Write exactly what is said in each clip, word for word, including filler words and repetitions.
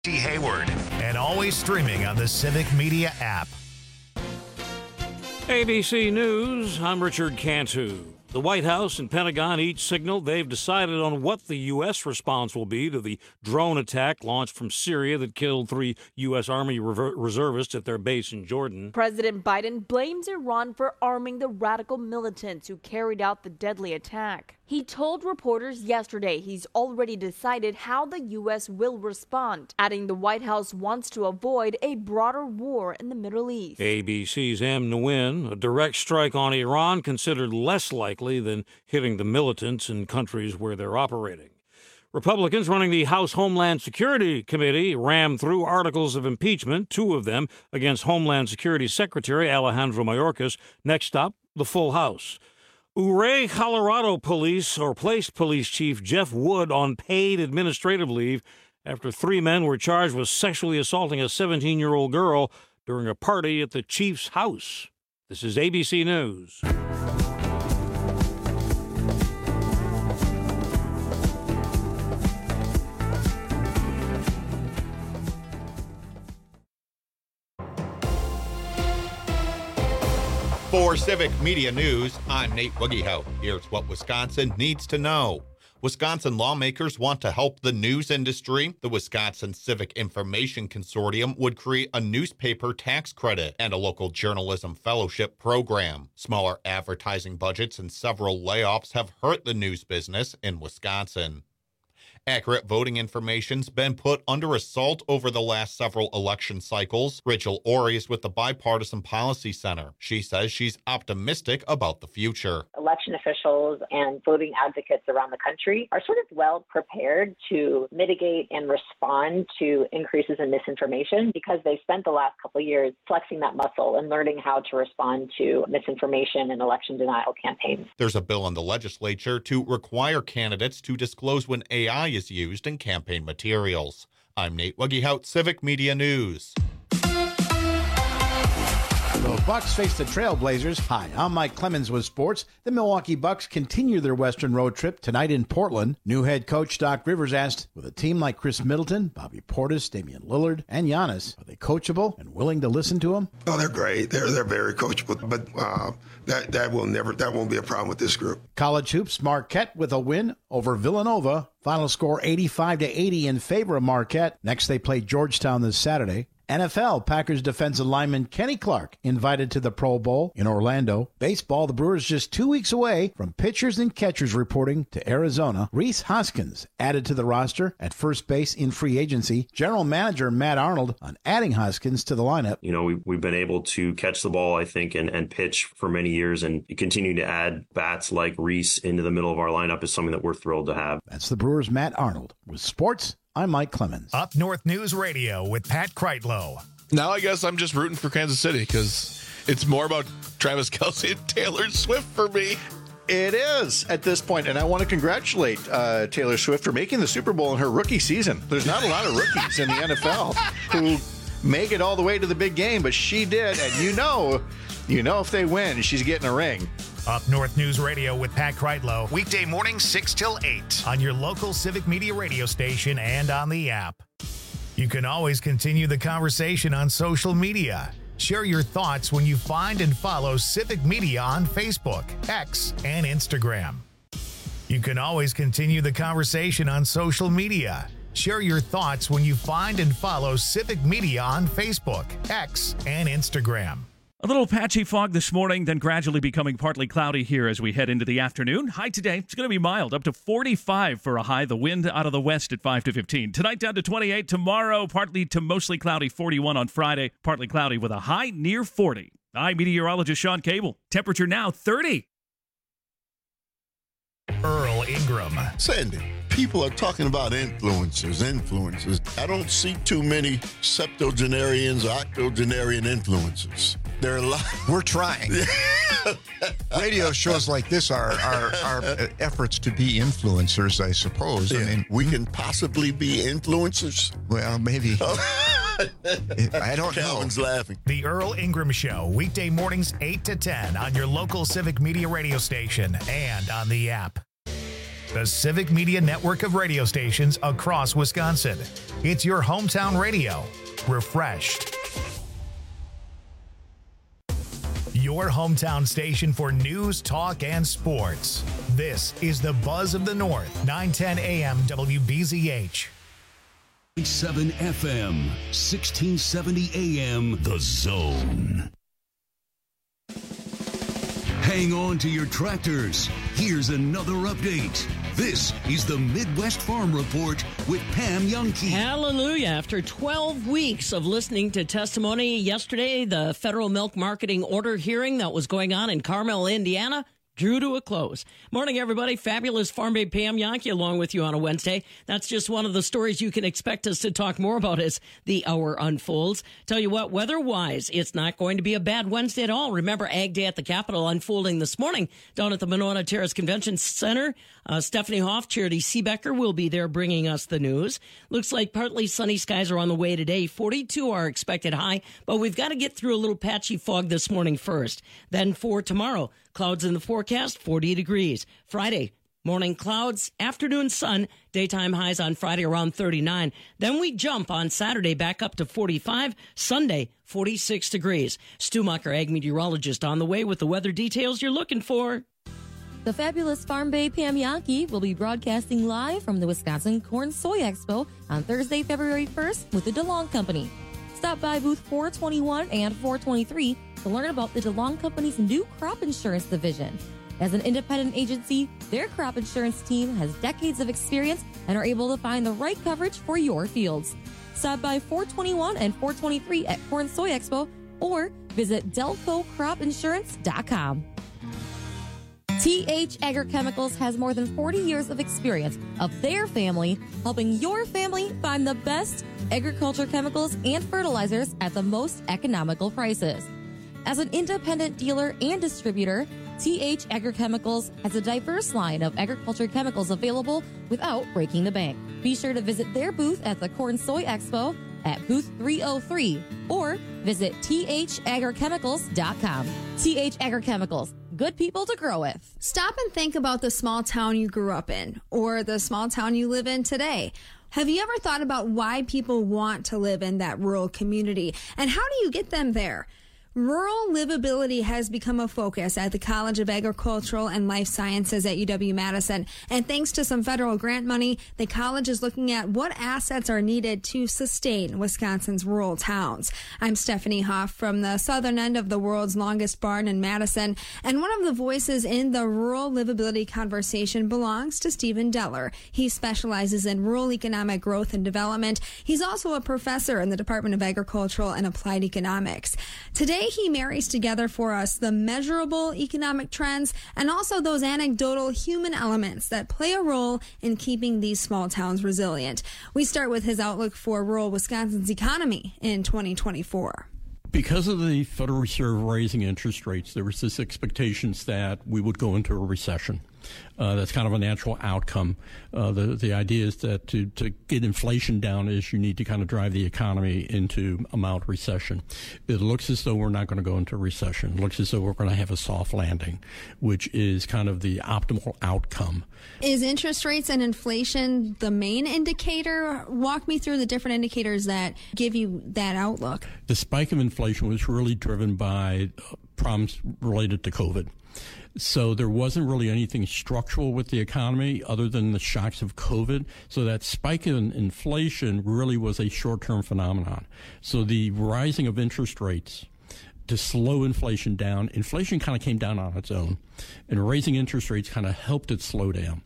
Hayward, and always streaming on the Civic Media app. A B C News, I'm Richard Cantu. The White House and Pentagon each signaled they've decided on what the U S response will be to the drone attack launched from Syria that killed three U S. Army rever- reservists at their base in Jordan. President Biden blames Iran for arming the radical militants who carried out the deadly attack. He told reporters yesterday he's already decided how the U S will respond, adding the White House wants to avoid a broader war in the Middle East. A B C's Em Nguyen, a direct strike on Iran considered less likely than hitting the militants in countries where they're operating. Republicans running the House Homeland Security Committee rammed through articles of impeachment, two of them against Homeland Security Secretary Alejandro Mayorkas. Next up, the full House. Ouray, Colorado police or placed police chief Jeff Wood on paid administrative leave after three men were charged with sexually assaulting a seventeen-year-old girl during a party at the chief's house. This is A B C News. For Civic Media News, I'm Nate Wuggehout. Here's what Wisconsin needs to know. Wisconsin lawmakers want to help the news industry. The Wisconsin Civic Information Consortium would create a newspaper tax credit and a local journalism fellowship program. Smaller advertising budgets and several layoffs have hurt the news business in Wisconsin. Accurate voting information's been put under assault over the last several election cycles. Rachel Ori is with the Bipartisan Policy Center. She says she's optimistic about the future. Election officials and voting advocates around the country are sort of well prepared to mitigate and respond to increases in misinformation because they spent the last couple of years flexing that muscle and learning how to respond to misinformation and election denial campaigns. There's a bill in the legislature to require candidates to disclose when A I is used in campaign materials. I'm Nate Wuggehout, Civic Media News. The Bucks face the Trailblazers. Hi, I'm Mike Clemens with sports. The Milwaukee Bucks continue their Western road trip tonight in Portland. New head coach Doc Rivers asked, with a team like Chris Middleton, Bobby Portis, Damian Lillard, and Giannis, are they coachable and willing to listen to him? Oh, they're great. They're they're very coachable, but uh, that that will never that won't be a problem with this group. College hoops, Marquette with a win over Villanova. Final score eighty-five to eighty in favor of Marquette. Next, they play Georgetown this Saturday. N F L, Packers defensive lineman Kenny Clark invited to the Pro Bowl in Orlando. Baseball, the Brewers just two weeks away from pitchers and catchers reporting to Arizona. Rhys Hoskins added to the roster at first base in free agency. General manager Matt Arnold on adding Hoskins to the lineup. You know, we, we've been able to catch the ball, I think, and, and pitch for many years, and continue to add bats like Rhys into the middle of our lineup is something that we're thrilled to have. That's the Brewers' Matt Arnold. With sports, I'm Mike Clemens. Up North News Radio with Pat Kreitlow. Now I guess I'm just rooting for Kansas City because it's more about Travis Kelce and Taylor Swift for me. It is at this point, and I want to congratulate uh, Taylor Swift for making the Super Bowl in her rookie season. There's not a lot of rookies in the N F L who make it all the way to the big game, but she did, and you know, you know if they win, she's getting a ring. Up North News Radio with Pat Kreitlow. Weekday mornings six till eight on your local Civic Media radio station and on the app. You can always continue the conversation on social media. Share your thoughts when you find and follow Civic Media on Facebook, X, and Instagram. You can always continue the conversation on social media. Share your thoughts when you find and follow Civic Media on Facebook, X, and Instagram. A little patchy fog this morning, then gradually becoming partly cloudy here as we head into the afternoon. High today, it's going to be mild, up to forty-five for a high. The wind out of the west at five to fifteen. Tonight down to twenty-eight. Tomorrow, partly to mostly cloudy, forty-one on Friday. Partly cloudy with a high near forty. I'm meteorologist Sean Cable. Temperature now thirty. Earl Ingram. Sandy, people are talking about influencers, influencers. I don't see too many septuagenarians or octogenarian influencers. There are a lot. We're trying. Radio shows like this are, are, are efforts to be influencers, I suppose. Yeah. I mean, we can possibly be influencers. Well, maybe. I don't know. Calvin's laughing. The Earl Ingram Show, weekday mornings eight to ten on your local Civic Media radio station and on the app. the Civic Media network of radio stations across Wisconsin. It's your hometown radio, refreshed. Your hometown station for news, talk, and sports. This is the Buzz of the North, nine ten A M W B Z H. seven F M, sixteen seventy A M, The Zone. Hang on to your tractors. Here's another update. This is the Midwest Farm Report with Pam Youngkey. Hallelujah. After twelve weeks of listening to testimony yesterday, the federal milk marketing order hearing that was going on in Carmel, Indiana, drew to a close. Morning, everybody. Fabulous Farm Babe Pam Youngkey along with you on a Wednesday. That's just one of the stories you can expect us to talk more about as the hour unfolds. Tell you what, weather-wise, it's not going to be a bad Wednesday at all. Remember Ag Day at the Capitol unfolding this morning down at the Monona Terrace Convention Center. Uh, Stephanie Hoff, Charity Seebecker will be there bringing us the news. Looks like partly sunny skies are on the way today. forty-two are expected high, but we've got to get through a little patchy fog this morning first. Then for tomorrow, clouds in the forecast, forty degrees. Friday, morning clouds, afternoon sun, daytime highs on Friday around thirty-nine. Then we jump on Saturday back up to forty-five. Sunday, forty-six degrees. Stu Mucker, ag meteorologist, on the way with the weather details you're looking for. The fabulous Farm Babe Pam Youngkey will be broadcasting live from the Wisconsin Corn Soy Expo on Thursday, February first with the DeLong Company. Stop by booth four twenty-one and four twenty-three to learn about the DeLong Company's new crop insurance division. As an independent agency, their crop insurance team has decades of experience and are able to find the right coverage for your fields. Stop by four twenty-one and four twenty-three at Corn Soy Expo or visit delco crop insurance dot com. T H Agrochemicals has more than forty years of experience of their family helping your family find the best agriculture chemicals and fertilizers at the most economical prices. As an independent dealer and distributor, T H Agrochemicals has a diverse line of agriculture chemicals available without breaking the bank. Be sure to visit their booth at the Corn Soy Expo at booth three oh three or visit T H agrochemicals dot com. T H Agrochemicals, good people to grow with. Stop and think about the small town you grew up in or the small town you live in today. Have you ever thought about why people want to live in that rural community and how do you get them there? Rural livability has become a focus at the College of Agricultural and Life Sciences at U W-Madison. And thanks to some federal grant money, the college is looking at what assets are needed to sustain Wisconsin's rural towns. I'm Stephanie Hoff from the southern end of the world's longest barn in Madison. And one of the voices in the rural livability conversation belongs to Stephen Deller. He specializes in rural economic growth and development. He's also a professor in the Department of Agricultural and Applied Economics. Today, he marries together for us the measurable economic trends and also those anecdotal human elements that play a role in keeping these small towns resilient. We start with his outlook for rural Wisconsin's economy in twenty twenty-four. Because of the Federal Reserve raising interest rates, there was this expectations that we would go into a recession. Uh, that's kind of a natural outcome. Uh, the the idea is that to, to get inflation down is you need to kind of drive the economy into a mild recession. It looks as though we're not going to go into a recession. It looks as though we're going to have a soft landing, which is kind of the optimal outcome. Is interest rates and inflation the main indicator? Walk me through the different indicators that give you that outlook. The spike of inflation was really driven by problems related to COVID. So there wasn't really anything structural with the economy other than the shocks of COVID. So that spike in inflation really was a short-term phenomenon. So the rising of interest rates to slow inflation down, inflation kind of came down on its own, and raising interest rates kind of helped it slow down.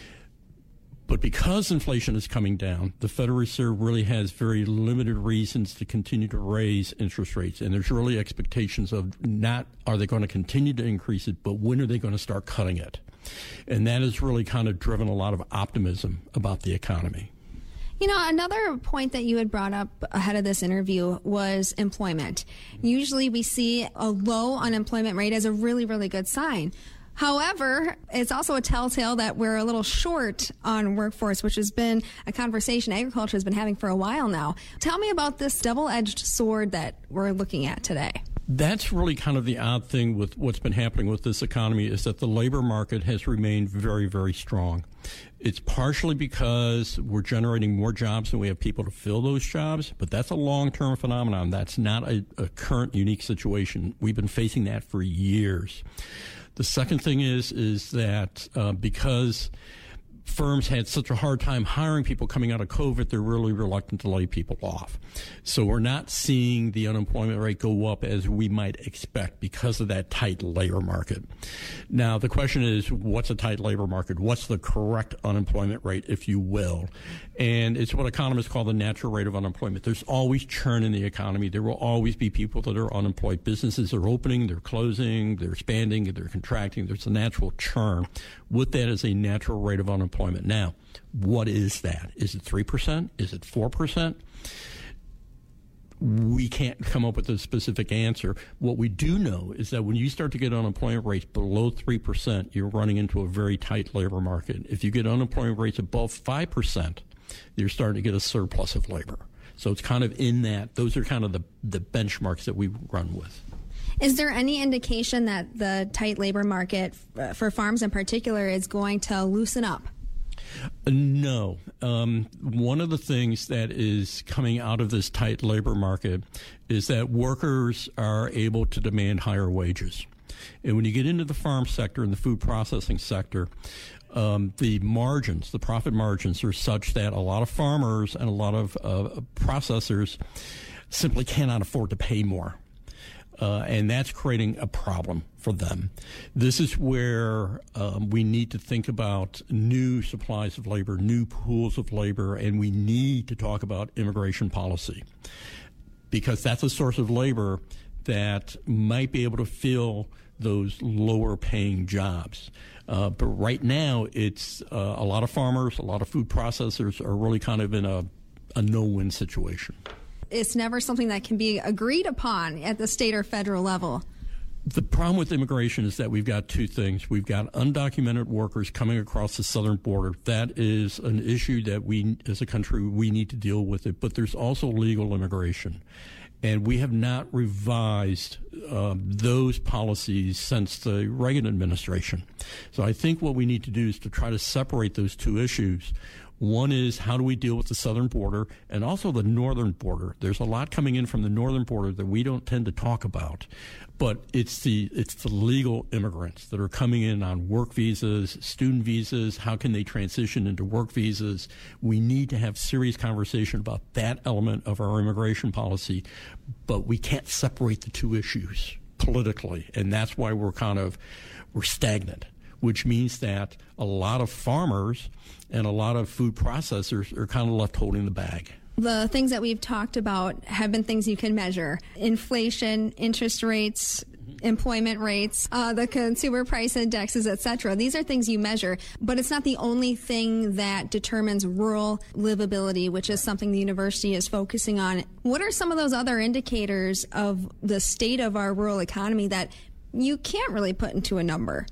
But because inflation is coming down, the Federal Reserve really has very limited reasons to continue to raise interest rates. And there's really expectations of not are they going to continue to increase it, but when are they going to start cutting it? And that has really kind of driven a lot of optimism about the economy. You know, another point that you had brought up ahead of this interview was employment. Usually we see a low unemployment rate as a really, really good sign. However, it's also a telltale that we're a little short on workforce, which has been a conversation agriculture has been having for a while now. Tell me about this double-edged sword that we're looking at today. That's really kind of the odd thing with what's been happening with this economy is that the labor market has remained very, very strong. It's partially because we're generating more jobs and we have people to fill those jobs, but that's a long-term phenomenon. That's not a, a current unique situation. We've been facing that for years. The second thing is, is that uh, because firms had such a hard time hiring people coming out of COVID, they're really reluctant to lay people off. So we're not seeing the unemployment rate go up as we might expect because of that tight labor market. Now, the question is, what's a tight labor market? What's the correct unemployment rate, if you will? And it's what economists call the natural rate of unemployment. There's always churn in the economy. There will always be people that are unemployed. Businesses are opening, they're closing, they're expanding, they're contracting. There's a natural churn. With that is a natural rate of unemployment. Now, what is that? Is it three percent? Is it four percent? We can't come up with a specific answer. What we do know is that when you start to get unemployment rates below three percent, you're running into a very tight labor market. If you get unemployment rates above five percent, you're starting to get a surplus of labor. So it's kind of in that. Those are kind of the, the benchmarks that we run with. Is there any indication that the tight labor market, uh, for farms in particular, is going to loosen up? No. Um, one of the things that is coming out of this tight labor market is that workers are able to demand higher wages. And when you get into the farm sector and the food processing sector, um, the margins, the profit margins are such that a lot of farmers and a lot of uh, processors simply cannot afford to pay more. Uh, and that's creating a problem for them. This is where um, we need to think about new supplies of labor, new pools of labor, and we need to talk about immigration policy, because that's a source of labor that might be able to fill those lower paying jobs. Uh, but right now, it's uh, a lot of farmers, a lot of food processors are really kind of in a, a no-win situation. It's never something that can be agreed upon at the state or federal level. The problem with immigration is that we've got two things. We've got undocumented workers coming across the southern border. That is an issue that we, as a country, we need to deal with it. But there's also legal immigration. And we have not revised uh, those policies since the Reagan administration. So I think what we need to do is to try to separate those two issues. One is, how do we deal with the southern border and also the northern border? There's a lot coming in from the northern border that we don't tend to talk about, but it's the it's the legal immigrants that are coming in on work visas, student visas. How can they transition into work visas? We need to have serious conversation about that element of our immigration policy, but we can't separate the two issues politically, and that's why we're kind of we're stagnant, which means that a lot of farmers and a lot of food processors are kind of left holding the bag. The things that we've talked about have been things you can measure. Inflation, interest rates, employment rates, uh, the consumer price indexes, et cetera. These are things you measure, but it's not the only thing that determines rural livability, which is something the university is focusing on. What are some of those other indicators of the state of our rural economy that you can't really put into a number?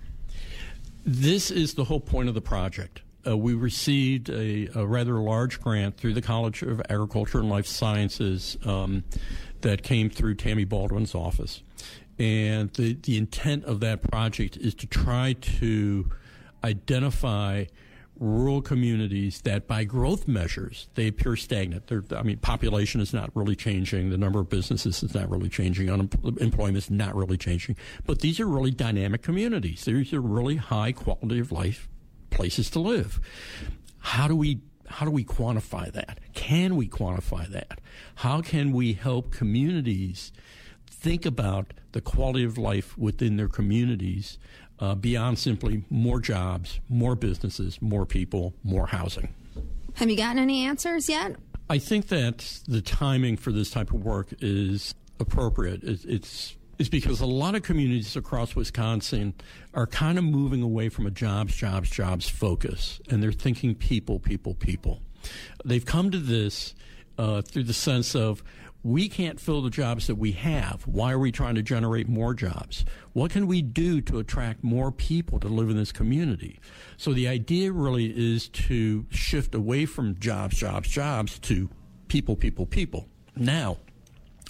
This is the whole point of the project. Uh, we received a, a rather large grant through the College of Agriculture and Life Sciences um, that came through Tammy Baldwin's office. And the, the intent of that project is to try to identify rural communities that by growth measures, they appear stagnant. They're, I mean, population is not really changing. The number of businesses is not really changing. Unemployment is not really changing. But these are really dynamic communities. These are really high quality of life places to live. How do we how do we quantify that? Can we quantify that? How can we help communities think about the quality of life within their communities uh, beyond simply more jobs, more businesses, more people, more housing? Have you gotten any answers yet? I think that the timing for this type of work is appropriate. It's, it's is because a lot of communities across Wisconsin are kind of moving away from a jobs, jobs, jobs focus, and they're thinking people, people, people. They've come to this uh, through the sense of, we can't fill the jobs that we have. Why are we trying to generate more jobs? What can we do to attract more people to live in this community? So the idea really is to shift away from jobs, jobs, jobs to people, people, people. Now,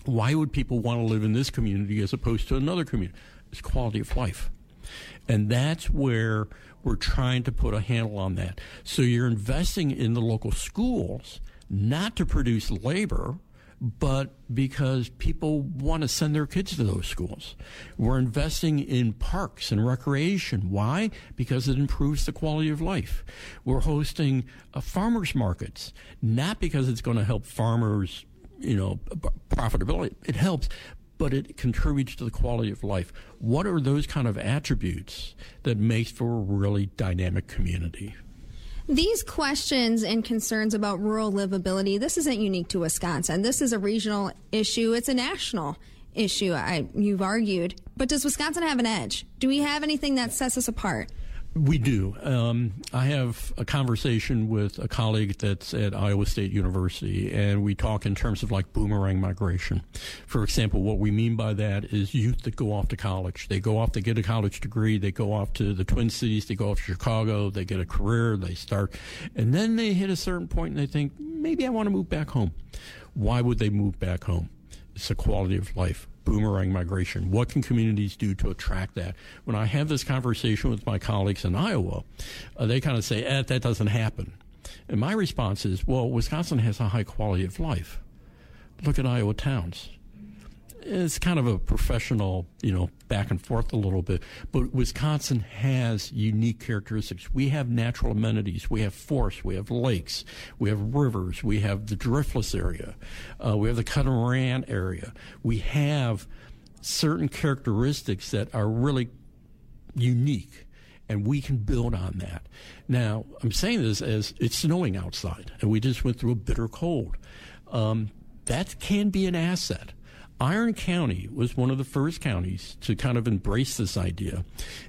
Why would people want to live in this community as opposed to another community? It's quality of life. And that's where we're trying to put a handle on that. So you're investing in the local schools, not to produce labor, but because people want to send their kids to those schools. We're investing in parks and recreation. Why? Because it improves the quality of life. We're hosting uh, farmers markets, not because it's going to help farmers, you know, profitability. It helps, but it contributes to the quality of life. What are those kind of attributes that makes for a really dynamic community? These questions and concerns about rural livability, this isn't unique to Wisconsin. This is a regional issue. It's a national issue, I, you've argued. But does Wisconsin have an edge? Do we have anything that sets us apart? We do. Um, I have a conversation with a colleague that's at Iowa State University, and we talk in terms of like boomerang migration. For example, what we mean by that is youth that go off to college. They go off, they get a college degree, they go off to the Twin Cities, they go off to Chicago, they get a career, they start, and then they hit a certain point and they think, maybe I want to move back home. Why would they move back home? It's the quality of life. Boomerang migration. What can communities do to attract that? When I have this conversation with my colleagues in Iowa, uh, they kind of say, eh, that doesn't happen. And my response is, well, Wisconsin has a high quality of life. Look at Iowa towns. It's kind of a professional, you know, back and forth a little bit. But Wisconsin has unique characteristics. We have natural amenities. We have forests. We have lakes. We have rivers. We have the Driftless area. Uh, we have the Catamaran area. We have certain characteristics that are really unique, and we can build on that. Now, I'm saying this as it's snowing outside, and we just went through a bitter cold. Um, that can be an asset. Iron County was one of the first counties to kind of embrace this idea.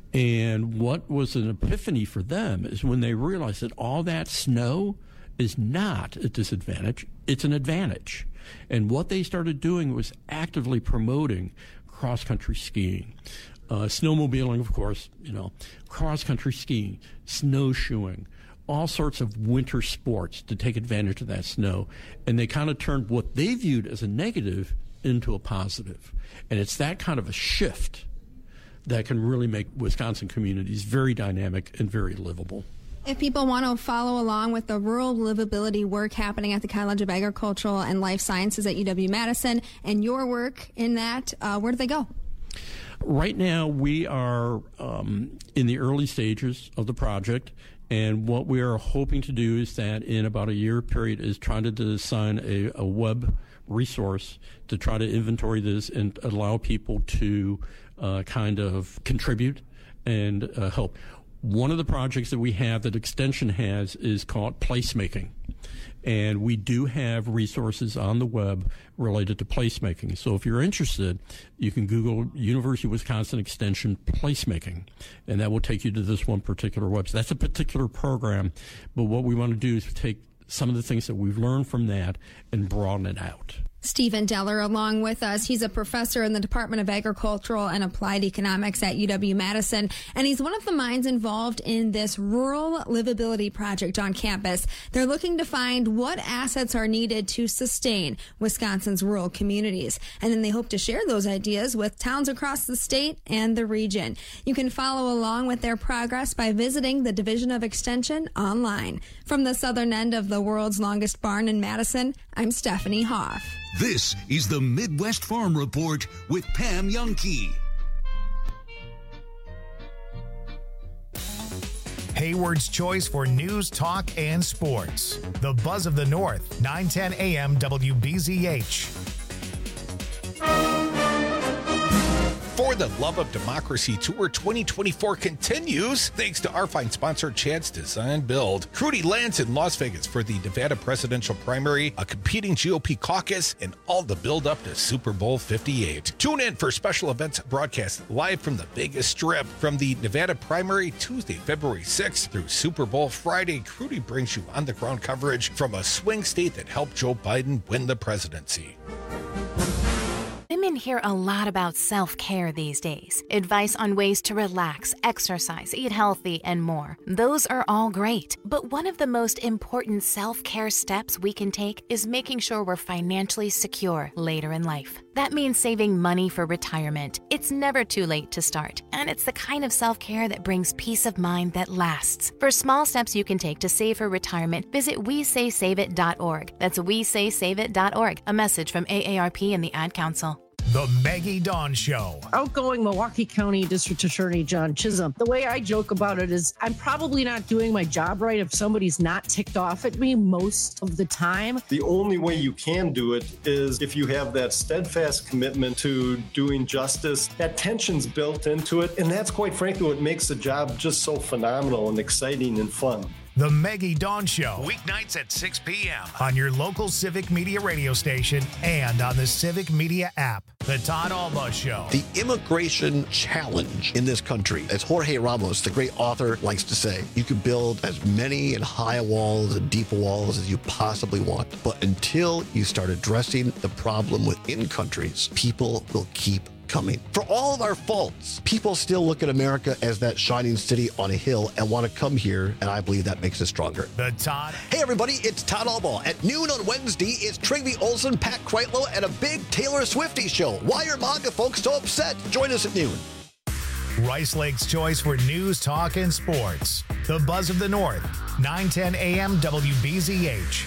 And what was an epiphany for them is when they realized that all that snow is not a disadvantage, it's an advantage. And what they started doing was actively promoting cross-country skiing. Uh, snowmobiling, of course, you know, cross-country skiing, snowshoeing, all sorts of winter sports to take advantage of that snow. And they kind of turned what they viewed as a negative into a positive. And it's that kind of a shift that can really make Wisconsin communities very dynamic and very livable. If people want to follow along with the rural livability work happening at the College of Agricultural and Life Sciences at U W-Madison and your work in that, uh, where do they go? Right now, we are um, in the early stages of the project. And what we are hoping to do is that in about a year period is trying to design a, a web resource to try to inventory this and allow people to uh, kind of contribute and uh, help. One of the projects that we have that Extension has is called placemaking. And we do have resources on the web related to placemaking. So if you're interested, you can Google University of Wisconsin Extension placemaking, and that will take you to this one particular website. That's a particular program, but what we want to do is take some of the things that we've learned from that and broaden it out. Stephen Deller along with us. He's a professor in the Department of Agricultural and Applied Economics at U W-Madison, and he's one of the minds involved in this rural livability project on campus. They're looking to find what assets are needed to sustain Wisconsin's rural communities, and then they hope to share those ideas with towns across the state and the region. You can follow along with their progress by visiting the Division of Extension online. From the southern end of the world's longest barn in Madison, I'm Stephanie Hoff. This is the Midwest Farm Report with Pam Jahnke. Hayward's choice for news, talk, and sports. The Buzz of the North, nine ten A M W B Z H. For the Love of Democracy Tour twenty twenty-four continues thanks to our fine sponsor, Chad's Design Build. Crudy lands in Las Vegas for the Nevada presidential primary, a competing G O P caucus, and all the build up to Super Bowl fifty-eight. Tune in for special events broadcast live from the Vegas Strip. From the Nevada primary Tuesday, February sixth through Super Bowl Friday, Crudy brings you on-the-ground coverage from a swing state that helped Joe Biden win the presidency. Women Women hear a lot about self-care these days. Advice on ways to relax, exercise, eat healthy, and more. Those are all great. But one of the most important self-care steps we can take is making sure we're financially secure later in life. That means saving money for retirement. It's never too late to start, and it's the kind of self-care that brings peace of mind that lasts. For small steps you can take to save for retirement, visit we say save it dot org. That's we say save it dot org. A message from A A R P and the Ad Council. The Maggie Dawn Show. Outgoing Milwaukee County District Attorney John Chisholm. The way I joke about it is I'm probably not doing my job right if somebody's not ticked off at me most of the time. The only way you can do it is if you have that steadfast commitment to doing justice. That tension's built into it, and that's quite frankly what makes the job just so phenomenal and exciting and fun. The Maggie Dawn Show, weeknights at six p.m. on your local Civic Media radio station and on the Civic Media app. The Todd Alba Show. The immigration challenge in this country, as Jorge Ramos, the great author, likes to say, you can build as many and high walls and deep walls as you possibly want. But until you start addressing the problem within countries, people will keep coming. For all of our faults, people still look at America as that shining city on a hill and want to come here, and I believe that makes us stronger. The Todd. Hey everybody, it's Todd Albaugh. At noon on Wednesday, it's Trigby Olson, Pat Kreitlow, and a big Taylor Swiftie show. Why are MAGA folks so upset? Join us at noon. Rice Lake's choice for news, talk, and sports. The Buzz of the North, nine ten a.m. W B Z H.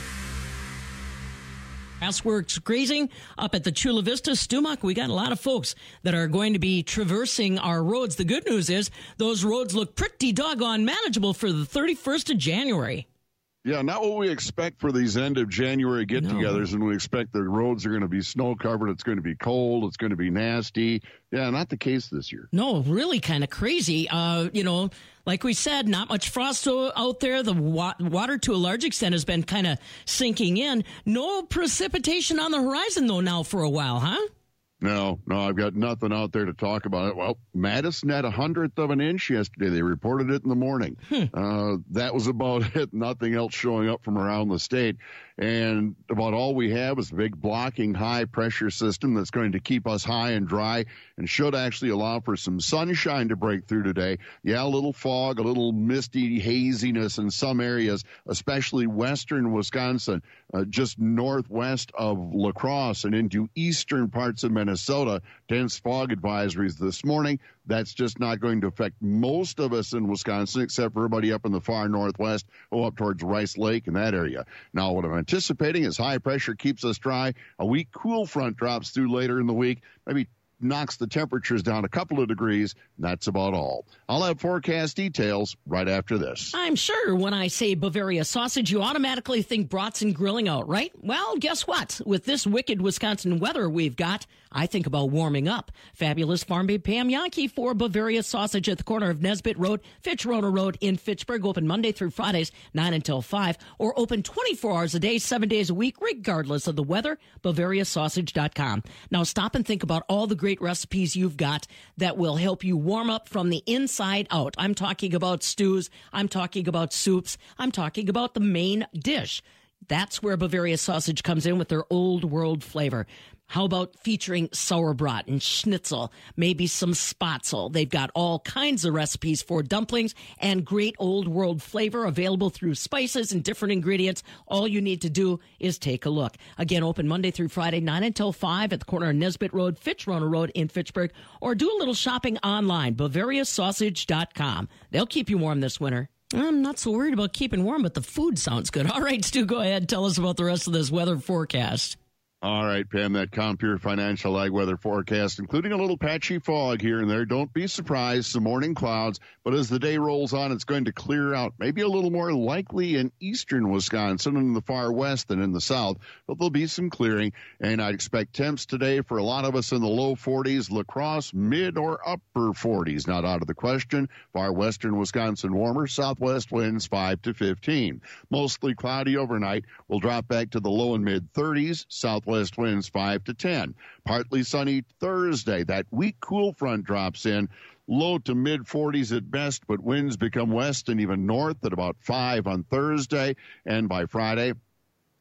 Grassworks grazing up at the Chula Vista Stumach. We got a lot of folks that are going to be traversing our roads. The good news is those roads look pretty doggone manageable for the thirty-first of January. Yeah, not what we expect for these end of January get-togethers, no. And we expect the roads are going to be snow-covered, it's going to be cold, it's going to be nasty. Yeah, not the case this year. No, really kind of crazy. Uh, you know, like we said, not much frost out there. The wa- water, to a large extent, has been kind of sinking in. No precipitation on the horizon, though, now for a while, huh? No, no, I've got nothing out there to talk about it. Well, Madison had a hundredth of an inch yesterday. They reported it in the morning. Hmm. Uh, that was about it. Nothing else showing up from around the state. And about all we have is a big blocking high pressure system that's going to keep us high and dry and should actually allow for some sunshine to break through today. Yeah, a little fog, a little misty haziness in some areas, especially western Wisconsin, uh, just northwest of La Crosse and into eastern parts of Minnesota. Dense fog advisories this morning. That's just not going to affect most of us in Wisconsin, except for everybody up in the far northwest, oh, up towards Rice Lake and that area. Now, what I'm anticipating is high pressure keeps us dry. A weak cool front drops through later in the week, maybe knocks the temperatures down a couple of degrees. That's about all. I'll have forecast details right after this. I'm sure when I say Bavaria sausage, you automatically think brats and grilling out, right? Well, guess what? With this wicked Wisconsin weather we've got, I think about warming up. Fabulous Farm Babe Pam Yankee for Bavaria sausage at the corner of Nesbitt Road, Fitch-Rona Road in Fitchburg. Open Monday through Fridays, nine until five, or open twenty-four hours a day, seven days a week, regardless of the weather. Bavaria Sausage dot com. Now stop and think about all the great recipes you've got that will help you warm up from the inside out. I'm talking about stews. I'm talking about soups. I'm talking about the main dish. That's where Bavaria Sausage comes in with their old world flavor. How about featuring sauerbraten and schnitzel, maybe some spatzel? They've got all kinds of recipes for dumplings and great old world flavor available through spices and different ingredients. All you need to do is take a look. Again, open Monday through Friday, nine until five at the corner of Nesbitt Road, Fitch-Rona Road in Fitchburg, or do a little shopping online, Bavaria Sausage dot com. They'll keep you warm this winter. I'm not so worried about keeping warm, but the food sounds good. All right, Stu, go ahead. Tell us about the rest of this weather forecast. All right, Pam, that Compure Financial Ag weather forecast, including a little patchy fog here and there. Don't be surprised, some morning clouds, but as the day rolls on, it's going to clear out. Maybe a little more likely in eastern Wisconsin and in the far west than in the south, but there'll be some clearing, and I'd expect temps today for a lot of us in the low forties, La Crosse mid or upper forties, not out of the question. Far western Wisconsin warmer, southwest winds five to fifteen. Mostly cloudy overnight. We'll drop back to the low and mid thirties, southwest West winds five to ten. Partly sunny Thursday. That weak cool front drops in. Low to mid forties at best, but winds become west and even north at about five on Thursday. And by Friday,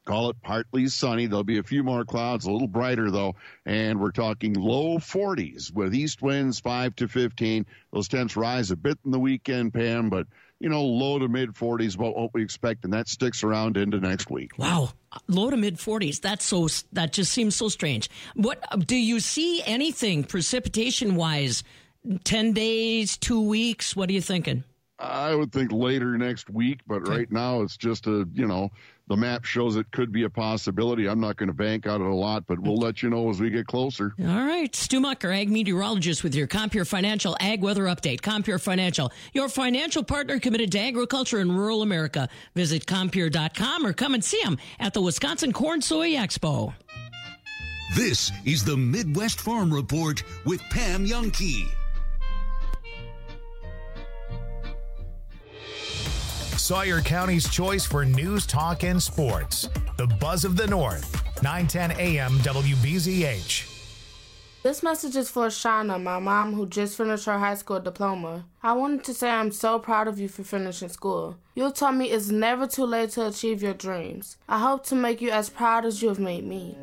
Call it partly sunny. There'll be a few more clouds, a little brighter, though. And we're talking low forties with east winds five to fifteen. Those temps rise a bit in the weekend, Pam, but, you know, low to mid forties about what we expect, and that sticks around into next week. Wow. Low to mid forties. That's so, that just seems so strange. What do you see anything precipitation wise? ten days, two weeks? What are you thinking? I would think later next week, but okay. Right now it's just a, you know, the map shows it could be a possibility. I'm not going to bank on it a lot, but we'll let you know as we get closer. All right. Stu Mucker, ag meteorologist with your Compure Financial Ag Weather Update. Compure Financial, your financial partner committed to agriculture in rural America. Visit compure dot com or come and see them at the Wisconsin Corn Soy Expo. This is the Midwest Farm Report with Pam Jahnke. Sawyer County's choice for news, talk, and sports. The Buzz of the North, nine ten A M W B Z H. This message is for Shauna, my mom, who just finished her high school diploma. I wanted to say I'm so proud of you for finishing school. You taught me it's never too late to achieve your dreams. I hope to make you as proud as you have made me.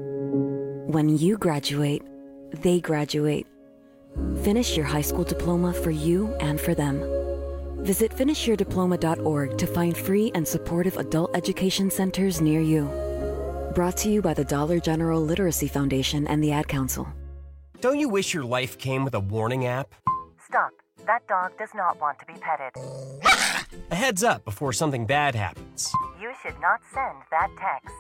When you graduate, they graduate. Finish your high school diploma for you and for them. Visit finish your diploma dot org to find free and supportive adult education centers near you. Brought to you by the Dollar General Literacy Foundation and the Ad Council. Don't you wish your life came with a warning app? Stop. That dog does not want to be petted. A heads up before something bad happens. You should not send that text.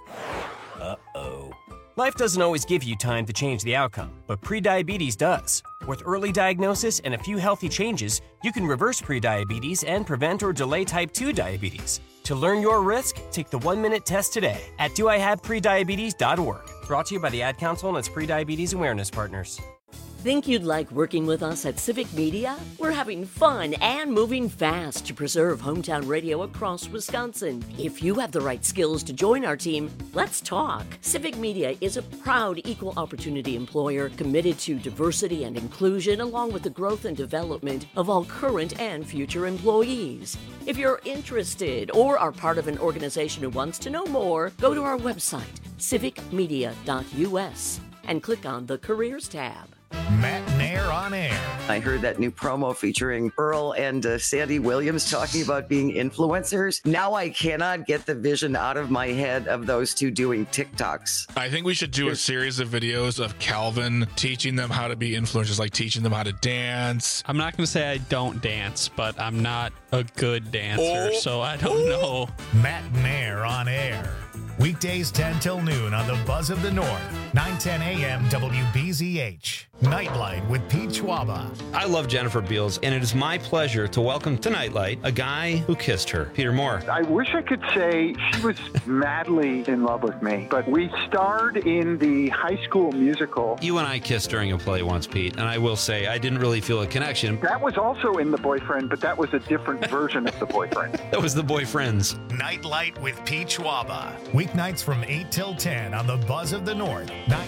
Uh-oh. Life doesn't always give you time to change the outcome, but prediabetes does. With early diagnosis and a few healthy changes, you can reverse prediabetes and prevent or delay type two diabetes. To learn your risk, take the one-minute test today at do I have prediabetes dot org. Brought to you by the Ad Council and its prediabetes awareness partners. Think you'd like working with us at Civic Media? We're having fun and moving fast to preserve hometown radio across Wisconsin. If you have the right skills to join our team, let's talk. Civic Media is a proud equal opportunity employer committed to diversity and inclusion along with the growth and development of all current and future employees. If you're interested or are part of an organization who wants to know more, go to our website, civic media dot U S, and click on the Careers tab. Matt Nair on air. I heard that new promo featuring Earl and uh, Sandy Williams talking about being influencers. Now I cannot get the vision out of my head of those two doing TikToks. I think we should do a series of videos of Calvin teaching them how to be influencers, like teaching them how to dance. I'm not going to say I don't dance, but I'm not a good dancer, oh. so I don't know. Matt Nair on air. Weekdays ten till noon on the Buzz of the North, nine ten A M W B Z H. Nightlight with Pete Schwaba. I love Jennifer Beals, and it is my pleasure to welcome to Nightlight a guy who kissed her, Peter Moore. I wish I could say she was madly in love with me, but we starred in the High School Musical. You and I kissed during a play once, Pete, and I will say I didn't really feel a connection. That was also in The Boyfriend, but that was a different version of The Boyfriend. That was The Boyfriends. Nightlight with Pete Schwaba. Weeknights from eight till ten on the Buzz of the North. Night.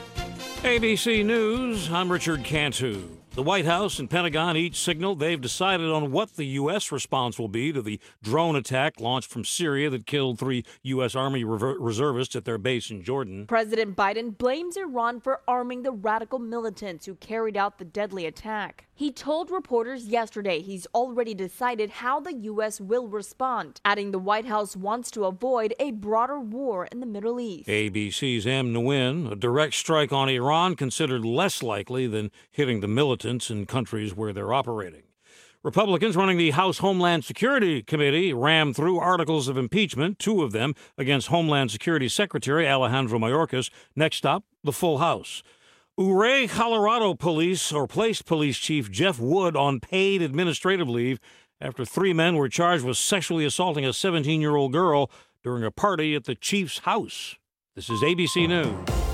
A B C News, I'm Richard Cantu. The White House and Pentagon each signaled they've decided on what the U S response will be to the drone attack launched from Syria that killed three U S. Army rever- reservists at their base in Jordan. President Biden blames Iran for arming the radical militants who carried out the deadly attack. He told reporters yesterday he's already decided how the U S will respond, adding the White House wants to avoid a broader war in the Middle East. A B C's Em Nguyen, a direct strike on Iran considered less likely than hitting the militants in countries where they're operating. Republicans running the House Homeland Security Committee rammed through articles of impeachment, two of them against Homeland Security Secretary Alejandro Mayorkas. Next up, the full House. Ouray, Colorado police or placed police chief Jeff Wood on paid administrative leave after three men were charged with sexually assaulting a seventeen-year-old girl during a party at the chief's house. This is A B C News.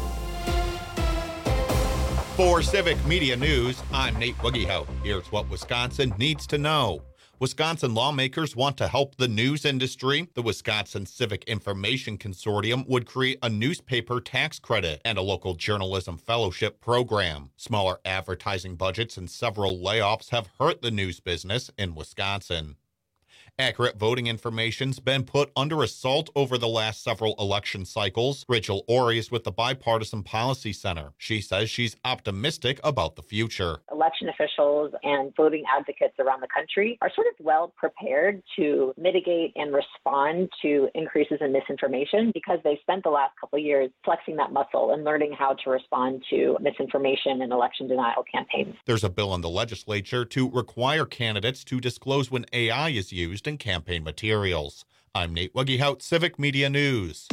For Civic Media News, I'm Nate Wuggehout. Here's what Wisconsin needs to know. Wisconsin lawmakers want to help the news industry. The Wisconsin Civic Information Consortium would create a newspaper tax credit and a local journalism fellowship program. Smaller advertising budgets and several layoffs have hurt the news business in Wisconsin. Accurate voting information's been put under assault over the last several election cycles. Rachel Ori is with the Bipartisan Policy Center. She says she's optimistic about the future. Election officials and voting advocates around the country are sort of well prepared to mitigate and respond to increases in misinformation because they spent the last couple of years flexing that muscle and learning how to respond to misinformation and election denial campaigns. There's a bill in the legislature to require candidates to disclose when A I is used in campaign materials. I'm Nate Wuggehout, Civic Media News.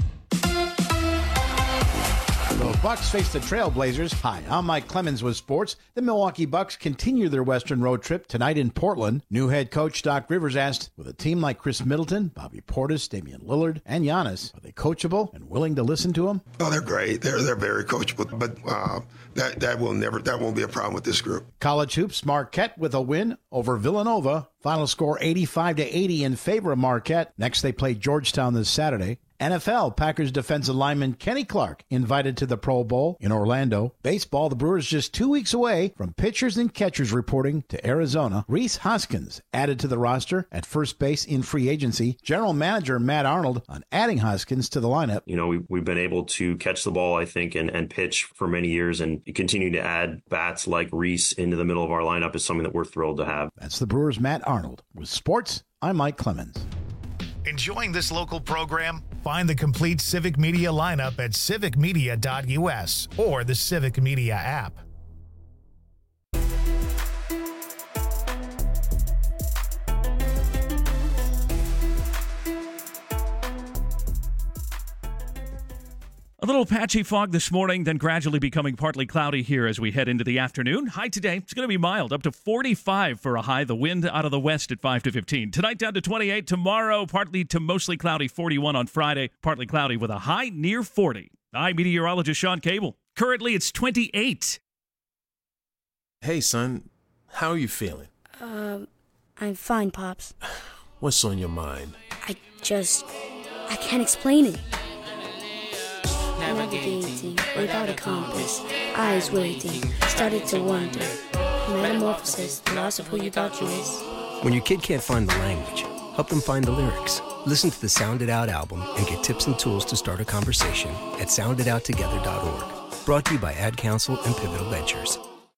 The Bucks face the Trailblazers. Hi, I'm Mike Clemens with sports. The Milwaukee Bucks continue their Western road trip tonight in Portland. New head coach Doc Rivers asked, with a team like Chris Middleton, Bobby Portis, Damian Lillard, and Giannis, are they coachable and willing to listen to them? Oh, they're great. They're they're very coachable, but uh, that that will never that won't be a problem with this group. College hoops, Marquette with a win over Villanova. Final score eighty-five to eighty in favor of Marquette. Next, they play Georgetown this Saturday. N F L, Packers defensive lineman Kenny Clark invited to the Pro Bowl in Orlando. Baseball, the Brewers just two weeks away from pitchers and catchers reporting to Arizona. Rhys Hoskins added to the roster at first base in free agency. General manager Matt Arnold on adding Hoskins to the lineup. You know, we, we've been able to catch the ball, I think, and, and pitch for many years, and continue to add bats like Rhys into the middle of our lineup is something that we're thrilled to have. That's the Brewers' Matt Arnold. With sports, I'm Mike Clemens. Enjoying this local program? Find the complete Civic Media lineup at civic media dot u s or the Civic Media app. A little patchy fog this morning, then gradually becoming partly cloudy here as we head into the afternoon. High today, it's going to be mild, up to forty-five for a high. The wind out of the west at five to fifteen. Tonight down to twenty-eight. Tomorrow, partly to mostly cloudy, forty-one on Friday. Partly cloudy with a high near forty. I'm meteorologist Sean Cable. Currently, it's twenty-eight. Hey, son. How are you feeling? Um, I'm fine, Pops. What's on your mind? I just... I can't explain it. Navigating without a compass, eyes waiting, started to wonder. Metamorphosis, the loss of who you thought you was. When your kid can't find the language, help them find the lyrics. Listen to the Sound It Out album and get tips and tools to start a conversation at sound it out together dot org. Brought to you by Ad Council and Pivotal Ventures.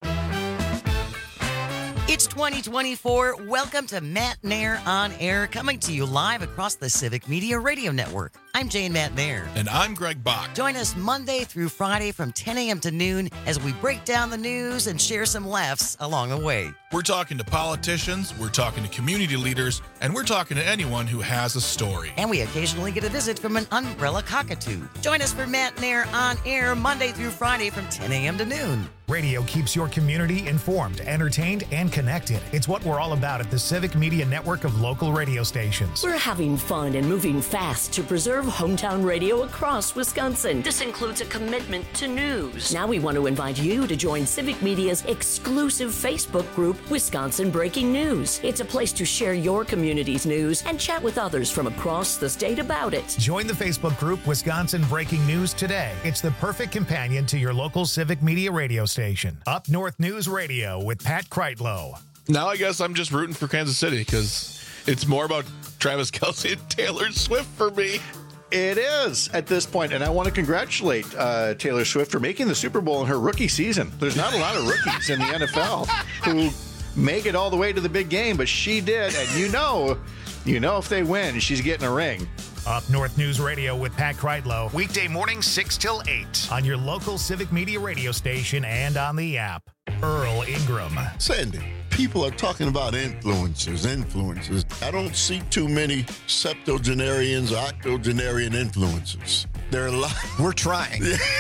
It's twenty twenty-four. Welcome to Matt Nair on Air, coming to you live across the Civic Media Radio Network. I'm Jane Matt Nair. And I'm Greg Bach. Join us Monday through Friday from ten a.m. to noon as we break down the news and share some laughs along the way. We're talking to politicians, we're talking to community leaders, and we're talking to anyone who has a story. And we occasionally get a visit from an umbrella cockatoo. Join us for Matt Nair on Air Monday through Friday from ten a.m. to noon. Radio keeps your community informed, entertained, and connected. It's what we're all about at the Civic Media Network of local radio stations. We're having fun and moving fast to preserve hometown radio across Wisconsin. This includes a commitment to news. Now we want to invite you to join Civic Media's exclusive Facebook group, Wisconsin Breaking News. It's a place to share your community's news and chat with others from across the state about it. Join the Facebook group Wisconsin Breaking News today. It's the perfect companion to your local Civic Media radio station. Station. Up North News Radio with Pat Kreitlow. Now I guess I'm just rooting for Kansas City because it's more about Travis Kelce and Taylor Swift for me. It is at this point, and I want to congratulate uh, Taylor Swift for making the Super Bowl in her rookie season. There's not a lot of rookies in the N F L who make it all the way to the big game, but she did, and you know, you know if they win, she's getting a ring. Up North News Radio with Pat Kreitlow. Weekday mornings six till eight on your local Civic Media radio station and on the app. Earl Ingram. Sandy, people are talking about influencers, influencers. I don't see too many septuagenarians or octogenarian influencers. There are a lot. We're trying.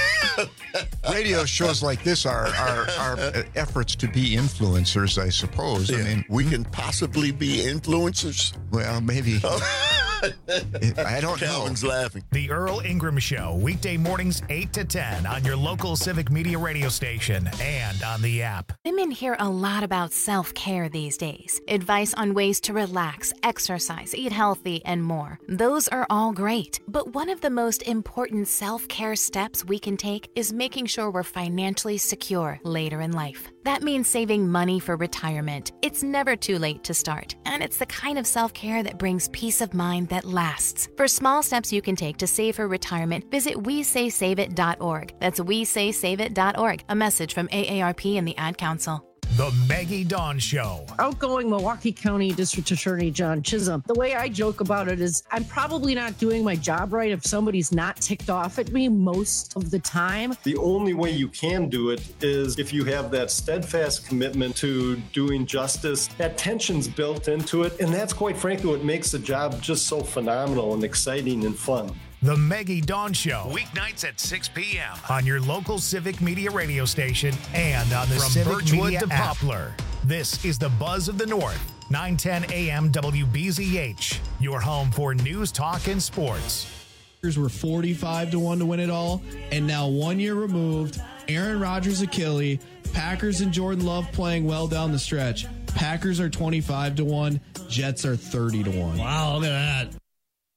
Radio shows like this are, are, are efforts to be influencers, I suppose. Yeah. I mean, we can possibly be influencers. Well, maybe. I don't know. Calvin's laughing. The Earl Ingram Show, weekday mornings eight to ten on your local Civic Media radio station and on the app. Women hear a lot about self-care these days. Advice on ways to relax, exercise, eat healthy, and more. Those are all great. But one of the most important self-care steps we can take is making sure we're financially secure later in life. That means saving money for retirement. It's never too late to start, and it's the kind of self-care that brings peace of mind that lasts. For small steps you can take to save for retirement, visit we say save it dot org. That's we say save it dot org. A message from A A R P and the Ad Council. The Maggie Dawn Show. Outgoing Milwaukee County District Attorney John Chisholm. The way I joke about it is I'm probably not doing my job right if somebody's not ticked off at me most of the time. The only way you can do it is if you have that steadfast commitment to doing justice. That tension's built into it, and that's quite frankly what makes the job just so phenomenal and exciting and fun. The Maggie Dawn Show, weeknights at six p.m. on your local Civic Media radio station and on the From Civic Birchwood Media to app. Poplar. This is the Buzz of the North, nine ten a.m. W B Z H, your home for news, talk, and sports. Were forty-five to one to win it all, and now one year removed, Aaron Rodgers Achilles, Packers and Jordan Love playing well down the stretch. Packers are twenty-five to one, Jets are thirty to one. Wow, look at that.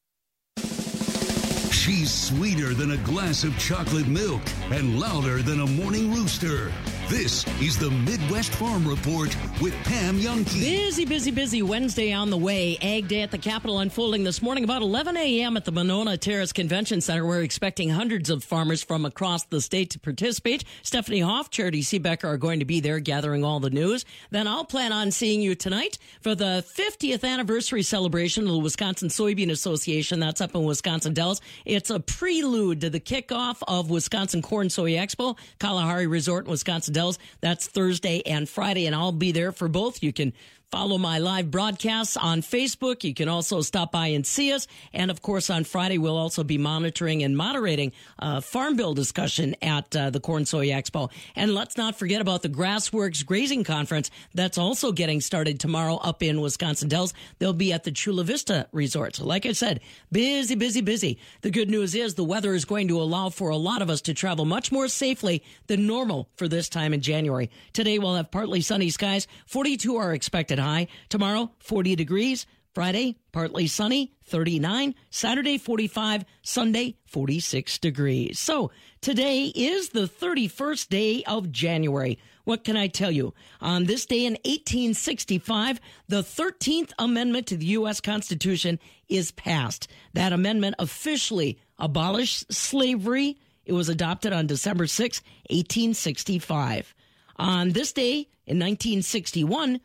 She's sweeter than a glass of chocolate milk and louder than a morning rooster. This is the Midwest Farm Report with Pam Youngkey. Busy, busy, busy Wednesday on the way. Ag Day at the Capitol unfolding this morning about eleven a.m. at the Monona Terrace Convention Center. We're expecting hundreds of farmers from across the state to participate. Stephanie Hoff, Charity Seebecker are going to be there gathering all the news. Then I'll plan on seeing you tonight for the fiftieth anniversary celebration of the Wisconsin Soybean Association. That's up in Wisconsin Dells. It's a prelude to the kickoff of Wisconsin Corn Soy Expo, Kalahari Resort in Wisconsin Dells. That's Thursday and Friday, and I'll be there for both. You can follow my live broadcasts on Facebook. You can also stop by and see us. And, of course, on Friday, we'll also be monitoring and moderating a Farm Bill discussion at uh, the Corn Soy Expo. And let's not forget about the Grassworks Grazing Conference. That's also getting started tomorrow up in Wisconsin Dells. They'll be at the Chula Vista Resort. So, like I said, busy, busy, busy. The good news is the weather is going to allow for a lot of us to travel much more safely than normal for this time in January. Today, we'll have partly sunny skies. forty-two are expected high. Tomorrow, forty degrees. Friday, partly sunny, thirty-nine. Saturday, forty-five. Sunday, forty-six degrees. So today is the thirty-first day of January. What can I tell you? On this day in eighteen sixty-five, the thirteenth Amendment to the U S Constitution is passed. That amendment officially abolished slavery. It was adopted on December sixth, eighteen sixty-five. On this day in nineteen sixty-one,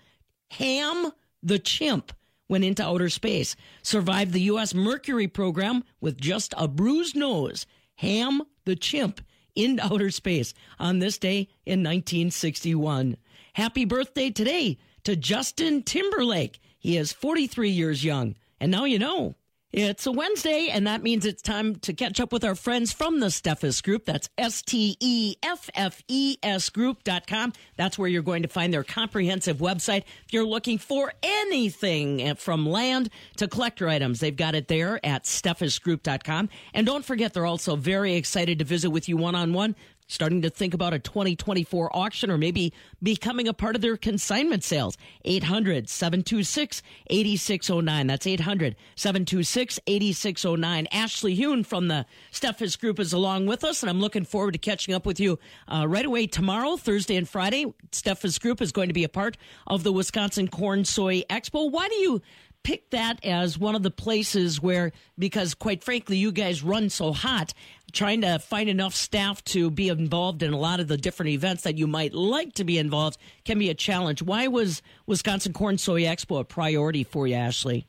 Ham the chimp went into outer space, survived the U S Mercury program with just a bruised nose. Ham the chimp in outer space on this day in nineteen sixty-one. Happy birthday today to Justin Timberlake. He is forty-three years young. And now you know. It's a Wednesday, and that means it's time to catch up with our friends from the Steffes Group. That's S T E F F E S group dot com. That's where you're going to find their comprehensive website. If you're looking for anything from land to collector items, they've got it there at Steffes group dot com. And don't forget, they're also very excited to visit with you one-on-one. Starting to think about a twenty twenty-four auction or maybe becoming a part of their consignment sales. eight hundred, seven two six, eight six zero nine. That's eight hundred, seven two six, eight six zero nine. Ashley Hune from the Steffes Group is along with us, and I'm looking forward to catching up with you uh, right away tomorrow, Thursday and Friday. Steffes Group is going to be a part of the Wisconsin Corn Soy Expo. Why do you pick that as one of the places where, because quite frankly, you guys run so hot, trying to find enough staff to be involved in a lot of the different events that you might like to be involved can be a challenge. Why was Wisconsin Corn Soy Expo a priority for you, Ashley?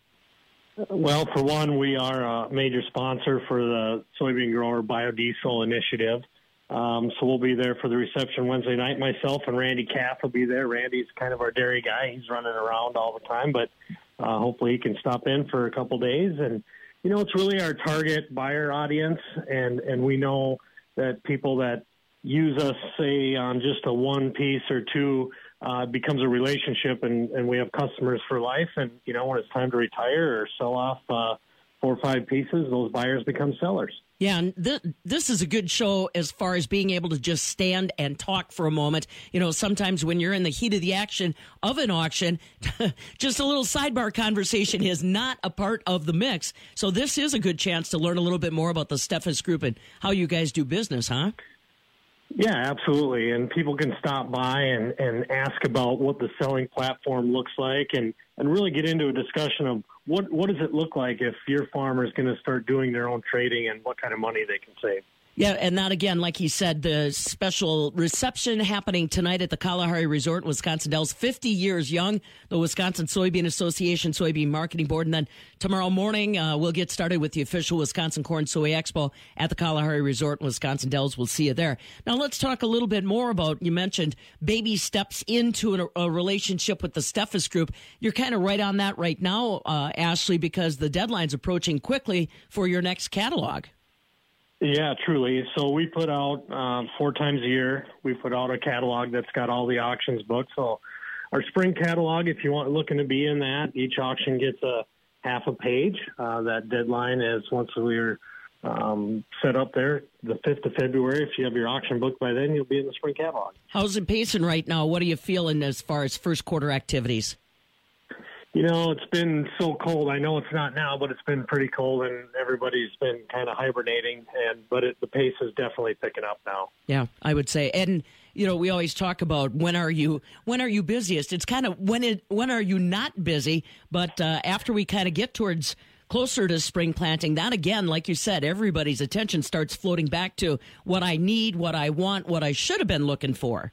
Well, for one, we are a major sponsor for the Soybean Grower Biodiesel Initiative. Um, so we'll be there for the reception Wednesday night. Myself and Randy Caff will be there. Randy's kind of our dairy guy. He's running around all the time, but uh, hopefully he can stop in for a couple days. And, you know, it's really our target buyer audience, and, and we know that people that use us, say, on just a one piece or two, uh, becomes a relationship, and, and we have customers for life. And, you know, when it's time to retire or sell off uh, four or five pieces, those buyers become sellers. Yeah, and th- this is a good show as far as being able to just stand and talk for a moment. You know, sometimes when you're in the heat of the action of an auction, just a little sidebar conversation is not a part of the mix. So this is a good chance to learn a little bit more about the Steffes Group and how you guys do business, huh? Yeah, absolutely. And people can stop by and, and ask about what the selling platform looks like and, and really get into a discussion of what, what does it look like if your farmer is going to start doing their own trading and what kind of money they can save. Yeah, and that again, like he said, the special reception happening tonight at the Kalahari Resort in Wisconsin Dells, fifty years young, the Wisconsin Soybean Association Soybean Marketing Board. And then tomorrow morning, uh, we'll get started with the official Wisconsin Corn Soy Expo at the Kalahari Resort in Wisconsin Dells. We'll see you there. Now, let's talk a little bit more about, you mentioned baby steps into an, a relationship with the Steffes Group. You're kind of right on that right now, uh, Ashley, because the deadline's approaching quickly for your next catalog. Yeah, truly. So we put out uh, four times a year. We put out a catalog that's got all the auctions booked. So our spring catalog, if you want looking to be in that, each auction gets a half a page. Uh, that deadline is once we're um, set up there, the fifth of February. If you have your auction booked by then, you'll be in the spring catalog. How's it pacing right now? What are you feeling as far as first quarter activities? You know, it's been so cold. I know it's not now, but it's been pretty cold, and everybody's been kind of hibernating. And but it, the pace is definitely picking up now. Yeah, I would say. And you know, we always talk about when are you when are you busiest? It's kind of when it when are you not busy? But uh, after we kind of get towards closer to spring planting, that again, like you said, everybody's attention starts floating back to what I need, what I want, what I should have been looking for.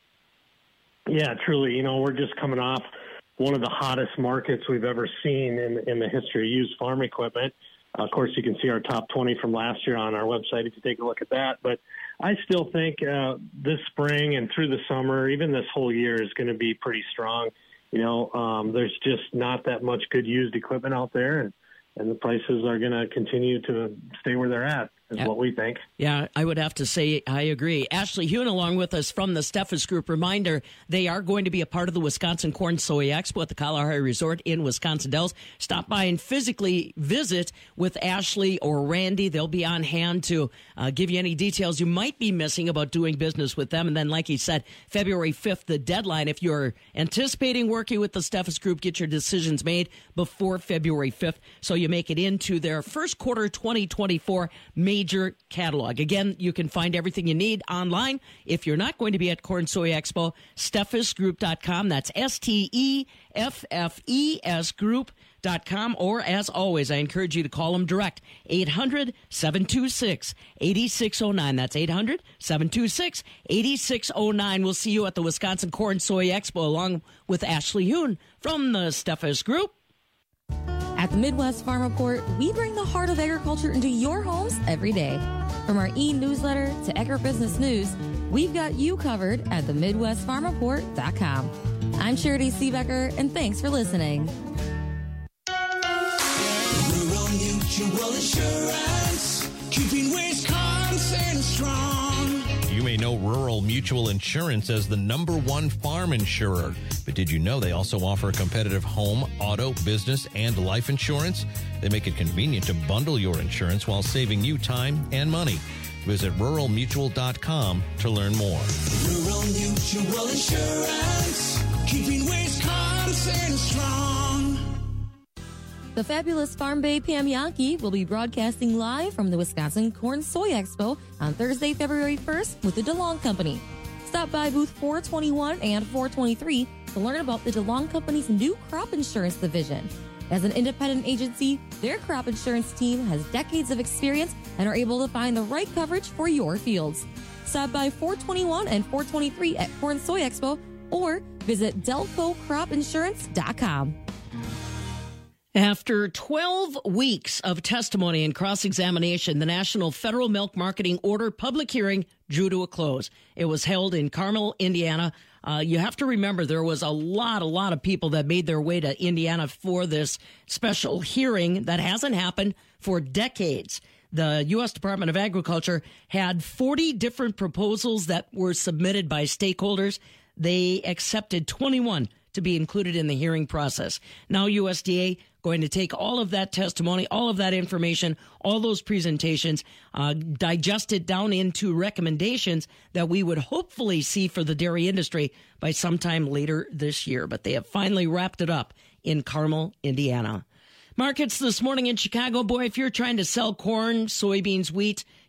Yeah, truly. You know, we're just coming off one of the hottest markets we've ever seen in, in the history of used farm equipment. Uh, of course, you can see our top twenty from last year on our website if you take a look at that. But I still think uh, this spring and through the summer, even this whole year, is going to be pretty strong. You know, um, there's just not that much good used equipment out there, and, and the prices are going to continue to stay where they're at, is yeah. what we think. Yeah, I would have to say I agree. Ashley Hune along with us from the Steffes Group. Reminder, they are going to be a part of the Wisconsin Corn Soy Expo at the Kalahari Resort in Wisconsin Dells. Stop by and physically visit with Ashley or Randy. They'll be on hand to uh, give you any details you might be missing about doing business with them. And then, like he said, February fifth, the deadline. If you're anticipating working with the Steffes Group, get your decisions made before February fifth so you make it into their first quarter twenty twenty-four major catalog. Again, you can find everything you need online. If you're not going to be at Corn Soy Expo, steffes group dot com. That's S T E F F E S group dot com. Or, as always, I encourage you to call them direct, eight hundred, seven two six, eight six zero nine. That's eight hundred, seven two six, eight six zero nine. We'll see you at the Wisconsin Corn Soy Expo along with Ashley Hune from the Steffes Group. At the Midwest Farm Report, we bring the heart of agriculture into your homes every day. From our e-newsletter to agribusiness news, we've got you covered at the midwest farm report dot com. I'm Charity Seebecker, and thanks for listening. Rural Mutual Insurance, keeping Wisconsin strong. You may know Rural Mutual Insurance as the number one farm insurer. But did you know they also offer competitive home, auto, business, and life insurance? They make it convenient to bundle your insurance while saving you time and money. Visit rural mutual dot com to learn more. Rural Mutual Insurance, keeping Wisconsin strong. The fabulous Farm Babe Pam Yankee will be broadcasting live from the Wisconsin Corn Soy Expo on Thursday, February first with the DeLong Company. Stop by booth four twenty-one and four twenty-three to learn about the DeLong Company's new crop insurance division. As an independent agency, their crop insurance team has decades of experience and are able to find the right coverage for your fields. Stop by four twenty-one and four twenty-three at Corn Soy Expo or visit delco crop insurance dot com. After twelve weeks of testimony and cross-examination, the National Federal Milk Marketing Order public hearing drew to a close. It was held in Carmel, Indiana. Uh, you have to remember there was a lot, a lot of people that made their way to Indiana for this special hearing that hasn't happened for decades. The U S Department of Agriculture had forty different proposals that were submitted by stakeholders. They accepted twenty-one to be included in the hearing process. Now U S D A going to take all of that testimony, all of that information, all those presentations, uh, digest it down into recommendations that we would hopefully see for the dairy industry by sometime later this year. But they have finally wrapped it up in Carmel, Indiana. Markets this morning in Chicago. Boy, if you're trying to sell corn, soybeans, wheat,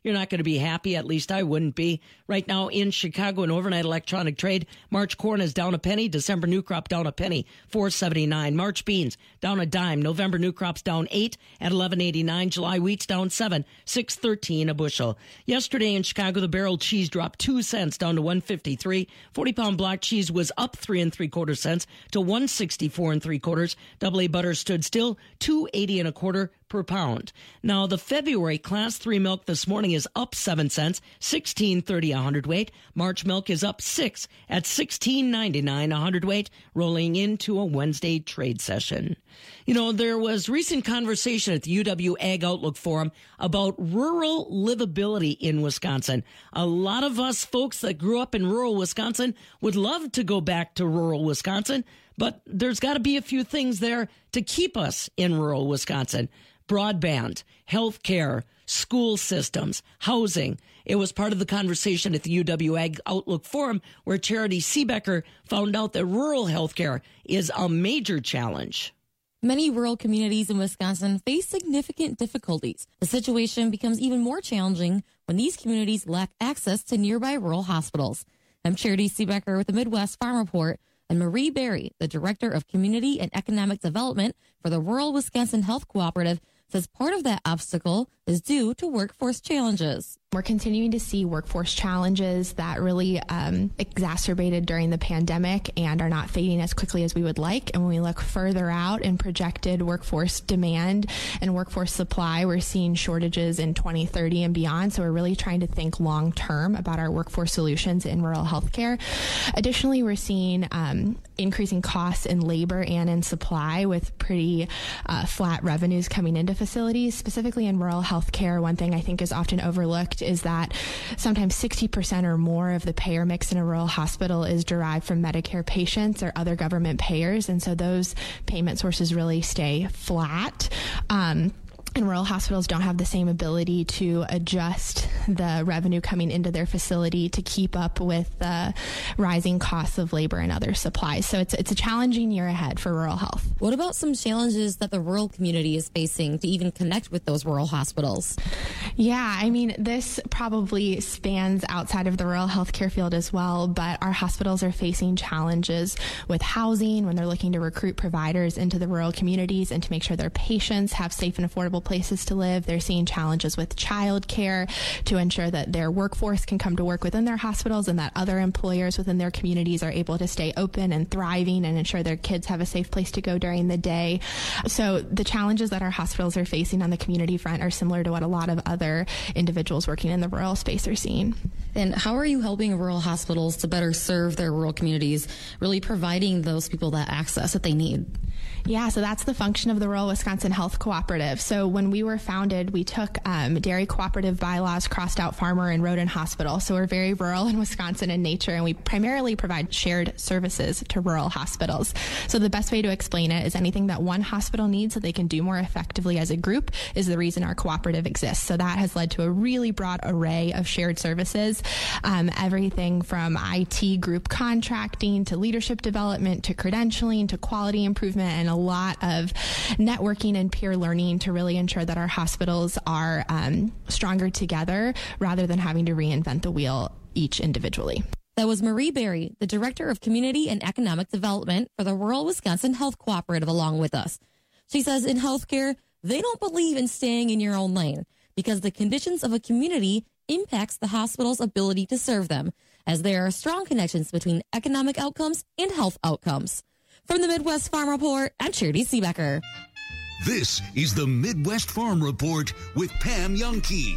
you're not going to be happy. At least I wouldn't be. Right now in Chicago, an overnight electronic trade, March corn is down a penny. December new crop down a penny, four seventy-nine. March beans down a dime. November new crops down eight at eleven eighty-nine. July wheat's down seven, six thirteen a bushel. Yesterday in Chicago, the barrel cheese dropped two cents down to one fifty-three. forty pound block cheese was up three and three quarter cents to one sixty-four and three quarters. Double A butter stood still, two eighty and a quarter per pound. Now, the February class three milk this morning is up seven cents, sixteen thirty a hundredweight. March milk is up six at sixteen ninety-nine a hundredweight, rolling into a Wednesday trade session. You know, there was recent conversation at the U W Ag Outlook Forum about rural livability in Wisconsin. A lot of us folks that grew up in rural Wisconsin would love to go back to rural Wisconsin, but there's got to be a few things there to keep us in rural Wisconsin. Broadband, health care, school systems, housing. It was part of the conversation at the U W Ag Outlook Forum where Charity Seebecker found out that rural health care is a major challenge. Many rural communities in Wisconsin face significant difficulties. The situation becomes even more challenging when these communities lack access to nearby rural hospitals. I'm Charity Seebecker with the Midwest Farm Report, and Marie Berry, the Director of Community and Economic Development for the Rural Wisconsin Health Cooperative, says part of that obstacle is due to workforce challenges. We're continuing to see workforce challenges that really um, exacerbated during the pandemic and are not fading as quickly as we would like. And when we look further out in projected workforce demand and workforce supply, we're seeing shortages in twenty thirty and beyond. So we're really trying to think long term about our workforce solutions in rural healthcare. Additionally, we're seeing um, increasing costs in labor and in supply with pretty uh, flat revenues coming into facilities, specifically in rural healthcare. One thing I think is often overlooked is that sometimes sixty percent or more of the payer mix in a rural hospital is derived from Medicare patients or other government payers. And so those payment sources really stay flat. Um, And rural hospitals don't have the same ability to adjust the revenue coming into their facility to keep up with the rising costs of labor and other supplies. So it's it's a challenging year ahead for rural health. What about some challenges that the rural community is facing to even connect with those rural hospitals? Yeah, I mean, this probably spans outside of the rural healthcare field as well, but our hospitals are facing challenges with housing when they're looking to recruit providers into the rural communities and to make sure their patients have safe and affordable places to live. They're seeing challenges with child care to ensure that their workforce can come to work within their hospitals and that other employers within their communities are able to stay open and thriving and ensure their kids have a safe place to go during the day. So the challenges that our hospitals are facing on the community front are similar to what a lot of other individuals working in the rural space are seeing. And how are you helping rural hospitals to better serve their rural communities, really providing those people that access that they need? Yeah, so that's the function of the Rural Wisconsin Health Cooperative. So when we were founded, we took um, dairy cooperative bylaws, crossed out farmer and rodent hospital. So we're very rural in Wisconsin in nature, and we primarily provide shared services to rural hospitals. So the best way to explain it is anything that one hospital needs so they can do more effectively as a group is the reason our cooperative exists. So that has led to a really broad array of shared services, um, everything from I T group contracting to leadership development to credentialing to quality improvement, and a lot of networking and peer learning to really ensure that our hospitals are um, stronger together rather than having to reinvent the wheel each individually. That was Marie Berry, the Director of Community and Economic Development for the Rural Wisconsin Health Cooperative, along with us. She says in healthcare, they don't believe in staying in your own lane because the conditions of a community impacts the hospital's ability to serve them, as there are strong connections between economic outcomes and health outcomes. From the Midwest Farm Report, I'm Charity Seebecker. This is the Midwest Farm Report with Pam Jahnke.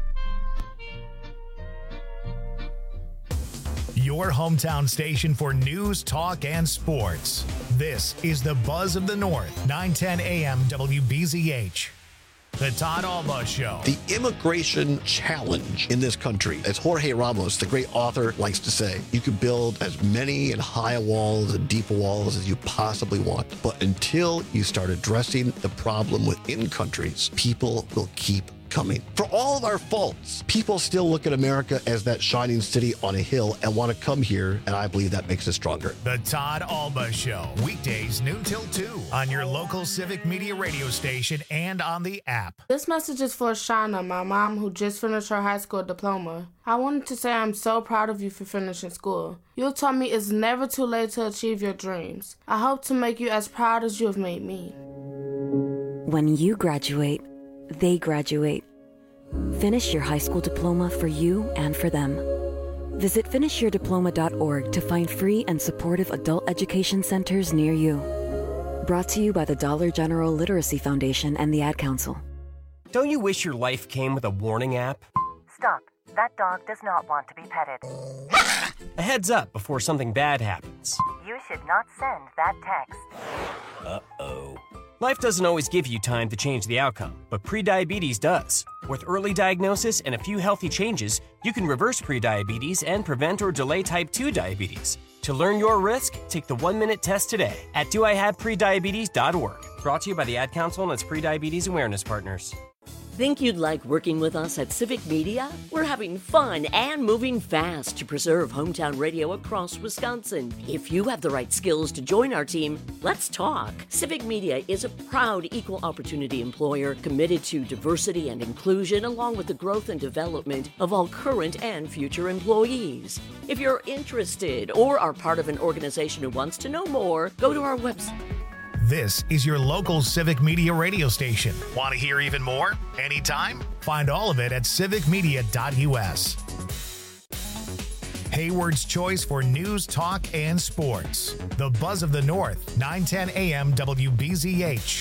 Your hometown station for news, talk, and sports. This is the Buzz of the North, nine ten A M W B Z H. The Todd Alba Show. The immigration challenge in this country, as Jorge Ramos, the great author, likes to say, you can build as many and high walls and deep walls as you possibly want. But until you start addressing the problem within countries, people will keep coming. For all of our faults, people still look at America as that shining city on a hill and want to come here, and I believe that makes us stronger. The Todd Alba Show, weekdays noon till two on your local Civic Media radio station and on the app. This message is for Shauna, my mom, who just finished her high school diploma. I wanted to say I'm so proud of you for finishing school. You taught me it's never too late to achieve your dreams. I hope to make you as proud as you have made me. When you graduate, they graduate. Finish your high school diploma for you and for them. Visit finish your diploma dot org to find free and supportive adult education centers near you. Brought to you by the Dollar General Literacy Foundation and the Ad Council. Don't you wish your life came with a warning app? Stop. That dog does not want to be petted. A heads up before something bad happens. You should not send that text. Uh-oh. Life doesn't always give you time to change the outcome, but prediabetes does. With early diagnosis and a few healthy changes, you can reverse prediabetes and prevent or delay type two diabetes. To learn your risk, take the one-minute test today at do I have prediabetes dot org. Brought to you by the Ad Council and its prediabetes awareness partners. Think you'd like working with us at Civic Media? We're having fun and moving fast to preserve hometown radio across Wisconsin. If you have the right skills to join our team, let's talk. Civic Media is a proud equal opportunity employer committed to diversity and inclusion along with the growth and development of all current and future employees. If you're interested or are part of an organization who wants to know more, go to our website. This is your local Civic Media radio station. Want to hear even more? Anytime? Find all of it at civic media dot u s. Hayward's choice for news, talk, and sports. The Buzz of the North, nine ten a m W B Z H.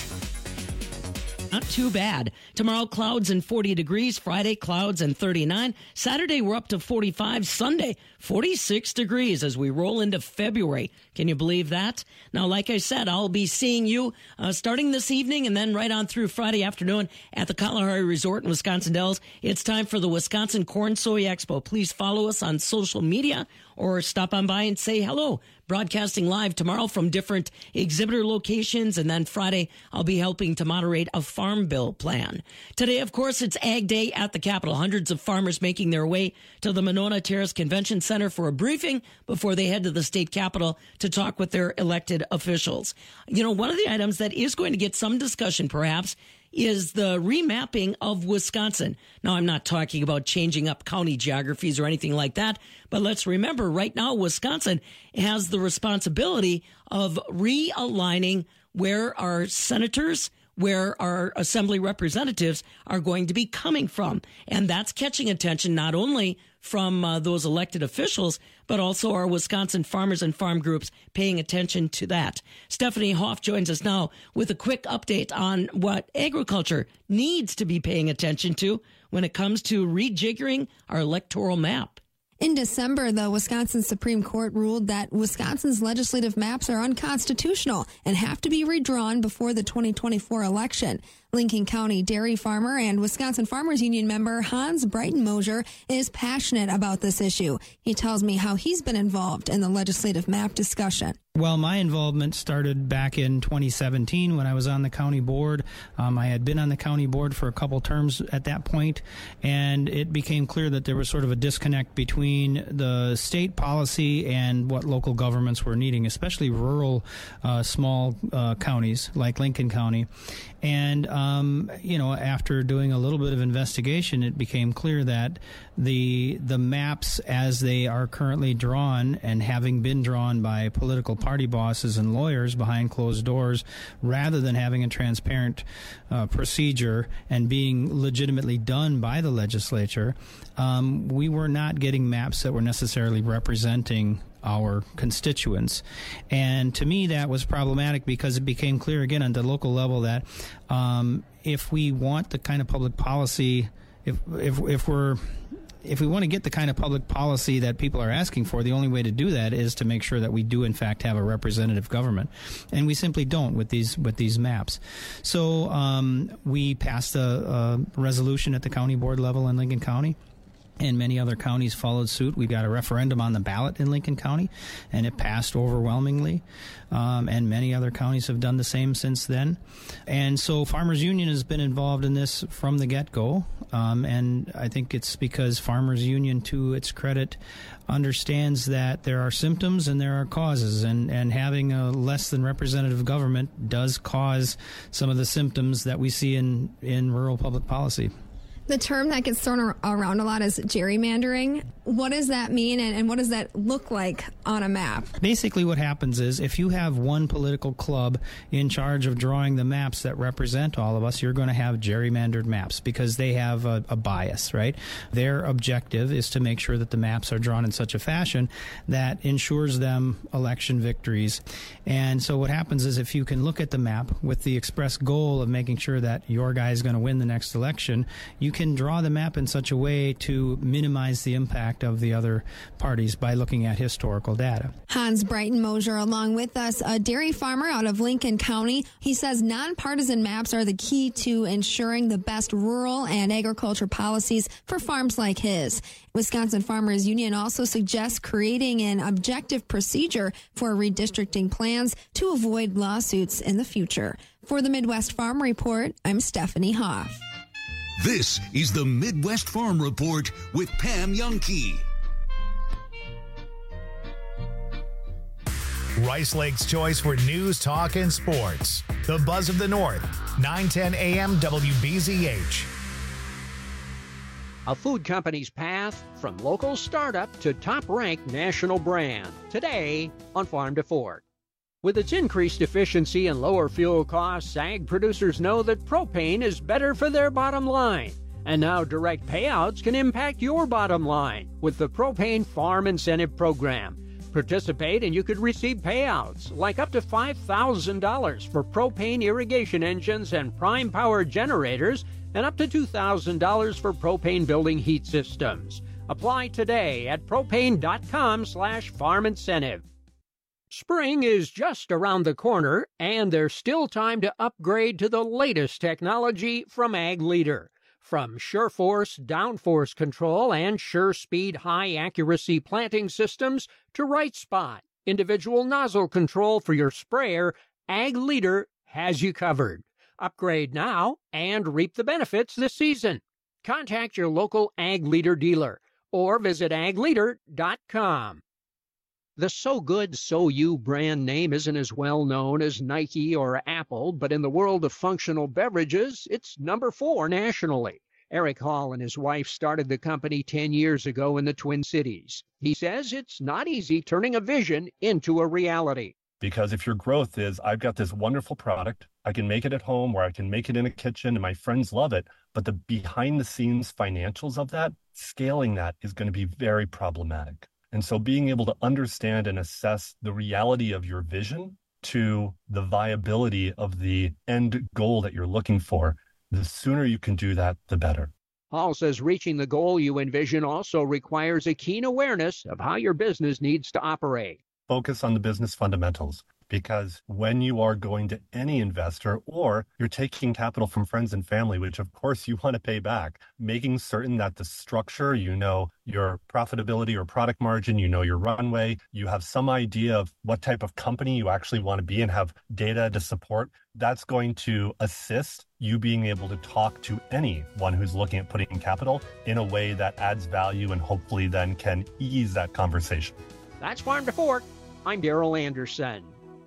Not too bad. Tomorrow, clouds and forty degrees. Friday, clouds and thirty-nine. Saturday, we're up to forty-five. Sunday, forty-six degrees as we roll into February. Can you believe that? Now, like I said, I'll be seeing you uh, starting this evening and then right on through Friday afternoon at the Kalahari Resort in Wisconsin Dells. It's time for the Wisconsin Corn Soy Expo. Please follow us on social media or stop on by and say hello. Broadcasting live tomorrow from different exhibitor locations, and then Friday I'll be helping to moderate a farm bill plan. Today, of course, it's Ag Day at the Capitol. Hundreds of farmers making their way to the Monona Terrace Convention Center for a briefing before they head to the state capitol to talk with their elected officials. You know, one of the items that is going to get some discussion, perhaps, is the remapping of Wisconsin. Now, I'm not talking about changing up county geographies or anything like that, but let's remember right now Wisconsin has the responsibility of realigning where our senators, where our assembly representatives are going to be coming from. And that's catching attention not only from uh, those elected officials, but also our Wisconsin farmers and farm groups paying attention to that. Stephanie Hoff joins us now with a quick update on what agriculture needs to be paying attention to when it comes to rejiggering our electoral map. In December, the Wisconsin Supreme Court ruled that Wisconsin's legislative maps are unconstitutional and have to be redrawn before the twenty twenty-four election. Lincoln County dairy farmer and Wisconsin Farmers Union member Hans Breitenmosher is passionate about this issue. He tells me how he's been involved in the legislative map discussion. Well, my involvement started back in twenty seventeen when I was on the county board. Um, I had been on the county board for a couple terms at that point, and it became clear that there was sort of a disconnect between the state policy and what local governments were needing, especially rural, uh, small uh, counties like Lincoln County. And, um, you know, after doing a little bit of investigation, it became clear that the the maps as they are currently drawn and having been drawn by political party bosses and lawyers behind closed doors, rather than having a transparent uh, procedure and being legitimately done by the legislature, um, we were not getting maps that were necessarily representing our constituents. And to me, that was problematic because it became clear again at the local level that um, if we want the kind of public policy, if if if we're if we want to get the kind of public policy that people are asking for, the only way to do that is to make sure that we do in fact have a representative government, and we simply don't with these with these maps. So um, we passed a, a resolution at the county board level in Lincoln County and many other counties followed suit. We got a referendum on the ballot in Lincoln County, and it passed overwhelmingly. Um, and many other counties have done the same since then. And so Farmers Union has been involved in this from the get-go. Um, and I think it's because Farmers Union, to its credit, understands that there are symptoms and there are causes. And, and having a less than representative government does cause some of the symptoms that we see in, in rural public policy. The term that gets thrown around a lot is gerrymandering. What does that mean, and, and what does that look like on a map? Basically what happens is if you have one political club in charge of drawing the maps that represent all of us, you're going to have gerrymandered maps because they have a, a bias, right? Their objective is to make sure that the maps are drawn in such a fashion that ensures them election victories. And so what happens is if you can look at the map with the express goal of making sure that your guy is going to win the next election, you can draw the map in such a way to minimize the impact of the other parties by looking at historical data. Hans Breitenmoser along with us, a dairy farmer out of Lincoln County. He says nonpartisan maps are the key to ensuring the best rural and agriculture policies for farms like his. Wisconsin Farmers Union also suggests creating an objective procedure for redistricting plans to avoid lawsuits in the future. For the Midwest Farm Report, I'm Stephanie Hoff. This is the Midwest Farm Report with Pam Jahnke. Rice Lake's choice for news, talk, and sports. The Buzz of the North, nine ten A M W B Z H. A food company's path from local startup to top-ranked national brand. Today on Farm to Fork. With its increased efficiency and lower fuel costs, ag producers know that propane is better for their bottom line. And now direct payouts can impact your bottom line with the Propane Farm Incentive Program. Participate and you could receive payouts like up to five thousand dollars for propane irrigation engines and prime power generators and up to two thousand dollars for propane building heat systems. Apply today at propane.com slash farm incentive. Spring is just around the corner, and there's still time to upgrade to the latest technology from Ag Leader. From SureForce downforce control and SureSpeed high-accuracy planting systems to Right Spot, individual nozzle control for your sprayer, Ag Leader has you covered. Upgrade now and reap the benefits this season. Contact your local Ag Leader dealer or visit ag leader dot com. The So Good, So You brand name isn't as well known as Nike or Apple, but in the world of functional beverages, it's number four nationally. Eric Hall and his wife started the company ten years ago in the Twin Cities. He says it's not easy turning a vision into a reality. Because if your growth is, I've got this wonderful product, I can make it at home or I can make it in a kitchen and my friends love it, but the behind the scenes financials of that, scaling that is going to be very problematic. And so being able to understand and assess the reality of your vision to the viability of the end goal that you're looking for, the sooner you can do that, the better. Hall says reaching the goal you envision also requires a keen awareness of how your business needs to operate. Focus on the business fundamentals, because when you are going to any investor or you're taking capital from friends and family, which of course you want to pay back, making certain that the structure, you know, your profitability or product margin, you know, your runway, you have some idea of what type of company you actually want to be and have data to support, that's going to assist you being able to talk to anyone who's looking at putting in capital in a way that adds value and hopefully then can ease that conversation. That's Farm to Fork. I'm Daryl Anderson.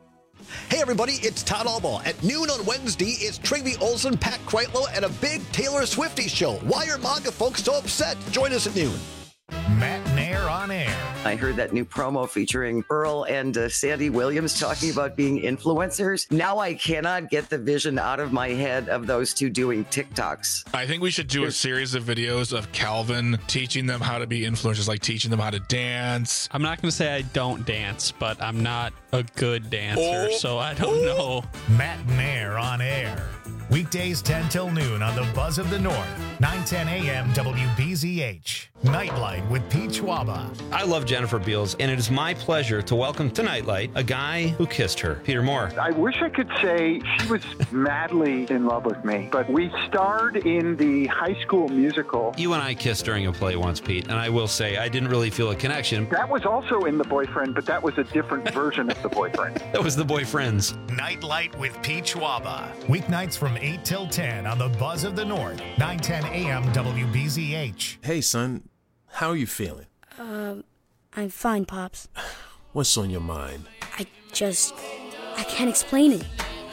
Hey everybody, it's Todd Albaugh. At noon on Wednesday, it's Trygve Olsen, Pat Kreitlow, and a big Taylor Swiftie show. Why are MAGA folks so upset? Join us at noon. Matt Nair on air. I heard that new promo featuring Earl and uh, Sandy Williams talking about being influencers. Now I cannot get the vision out of my head of those two doing TikToks. I think we should do a series of videos of Calvin teaching them how to be influencers, like teaching them how to dance. I'm not going to say I don't dance, but I'm not a good dancer, oh. so I don't know. Matt Nair on air. Weekdays ten till noon on the Buzz of the North. nine ten a.m. W B Z H. Nightlight with Pete Schwaba. I love Jennifer Beals, and it is my pleasure to welcome to Nightlight a guy who kissed her, Peter Moore. I wish I could say she was madly in love with me, but we starred in the High School Musical. You and I kissed during a play once, Pete, and I will say I didn't really feel a connection. That was also in The Boyfriend, but that was a different version of The Boyfriend. That was The Boyfriends. Nightlight with Pete Schwaba. Weeknights from eight till ten on the Buzz of the North. nine ten a.m. W B Z H. Hey, son. How are you feeling? Um, I'm fine, Pops. What's on your mind? I just... I can't explain it.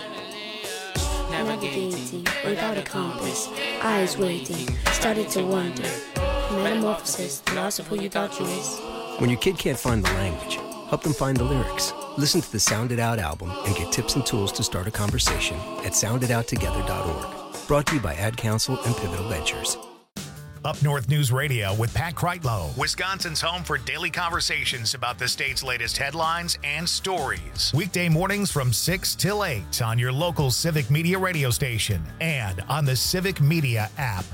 Navigating without a compass, eyes waiting, started to wonder. Metamorphosis, the loss of who you thought you was. When your kid can't find the language, help them find the lyrics. Listen to the Sound It Out album and get tips and tools to start a conversation at sound it out together dot org. Brought to you by Ad Council and Pivotal Ventures. Up North News Radio with Pat Kreitlow, Wisconsin's home for daily conversations about the state's latest headlines and stories. Weekday mornings from six till eight on your local Civic Media radio station and on the Civic Media app.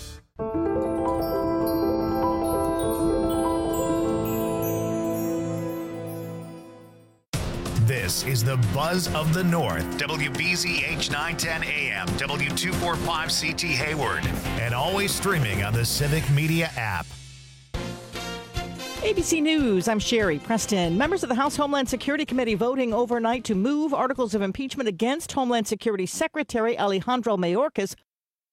This is the Buzz of the North, W B Z H nine ten A M, W two forty-five C T Hayward, and always streaming on the Civic Media app. A B C News, I'm Sherry Preston. Members of the House Homeland Security Committee voting overnight to move articles of impeachment against Homeland Security Secretary Alejandro Mayorkas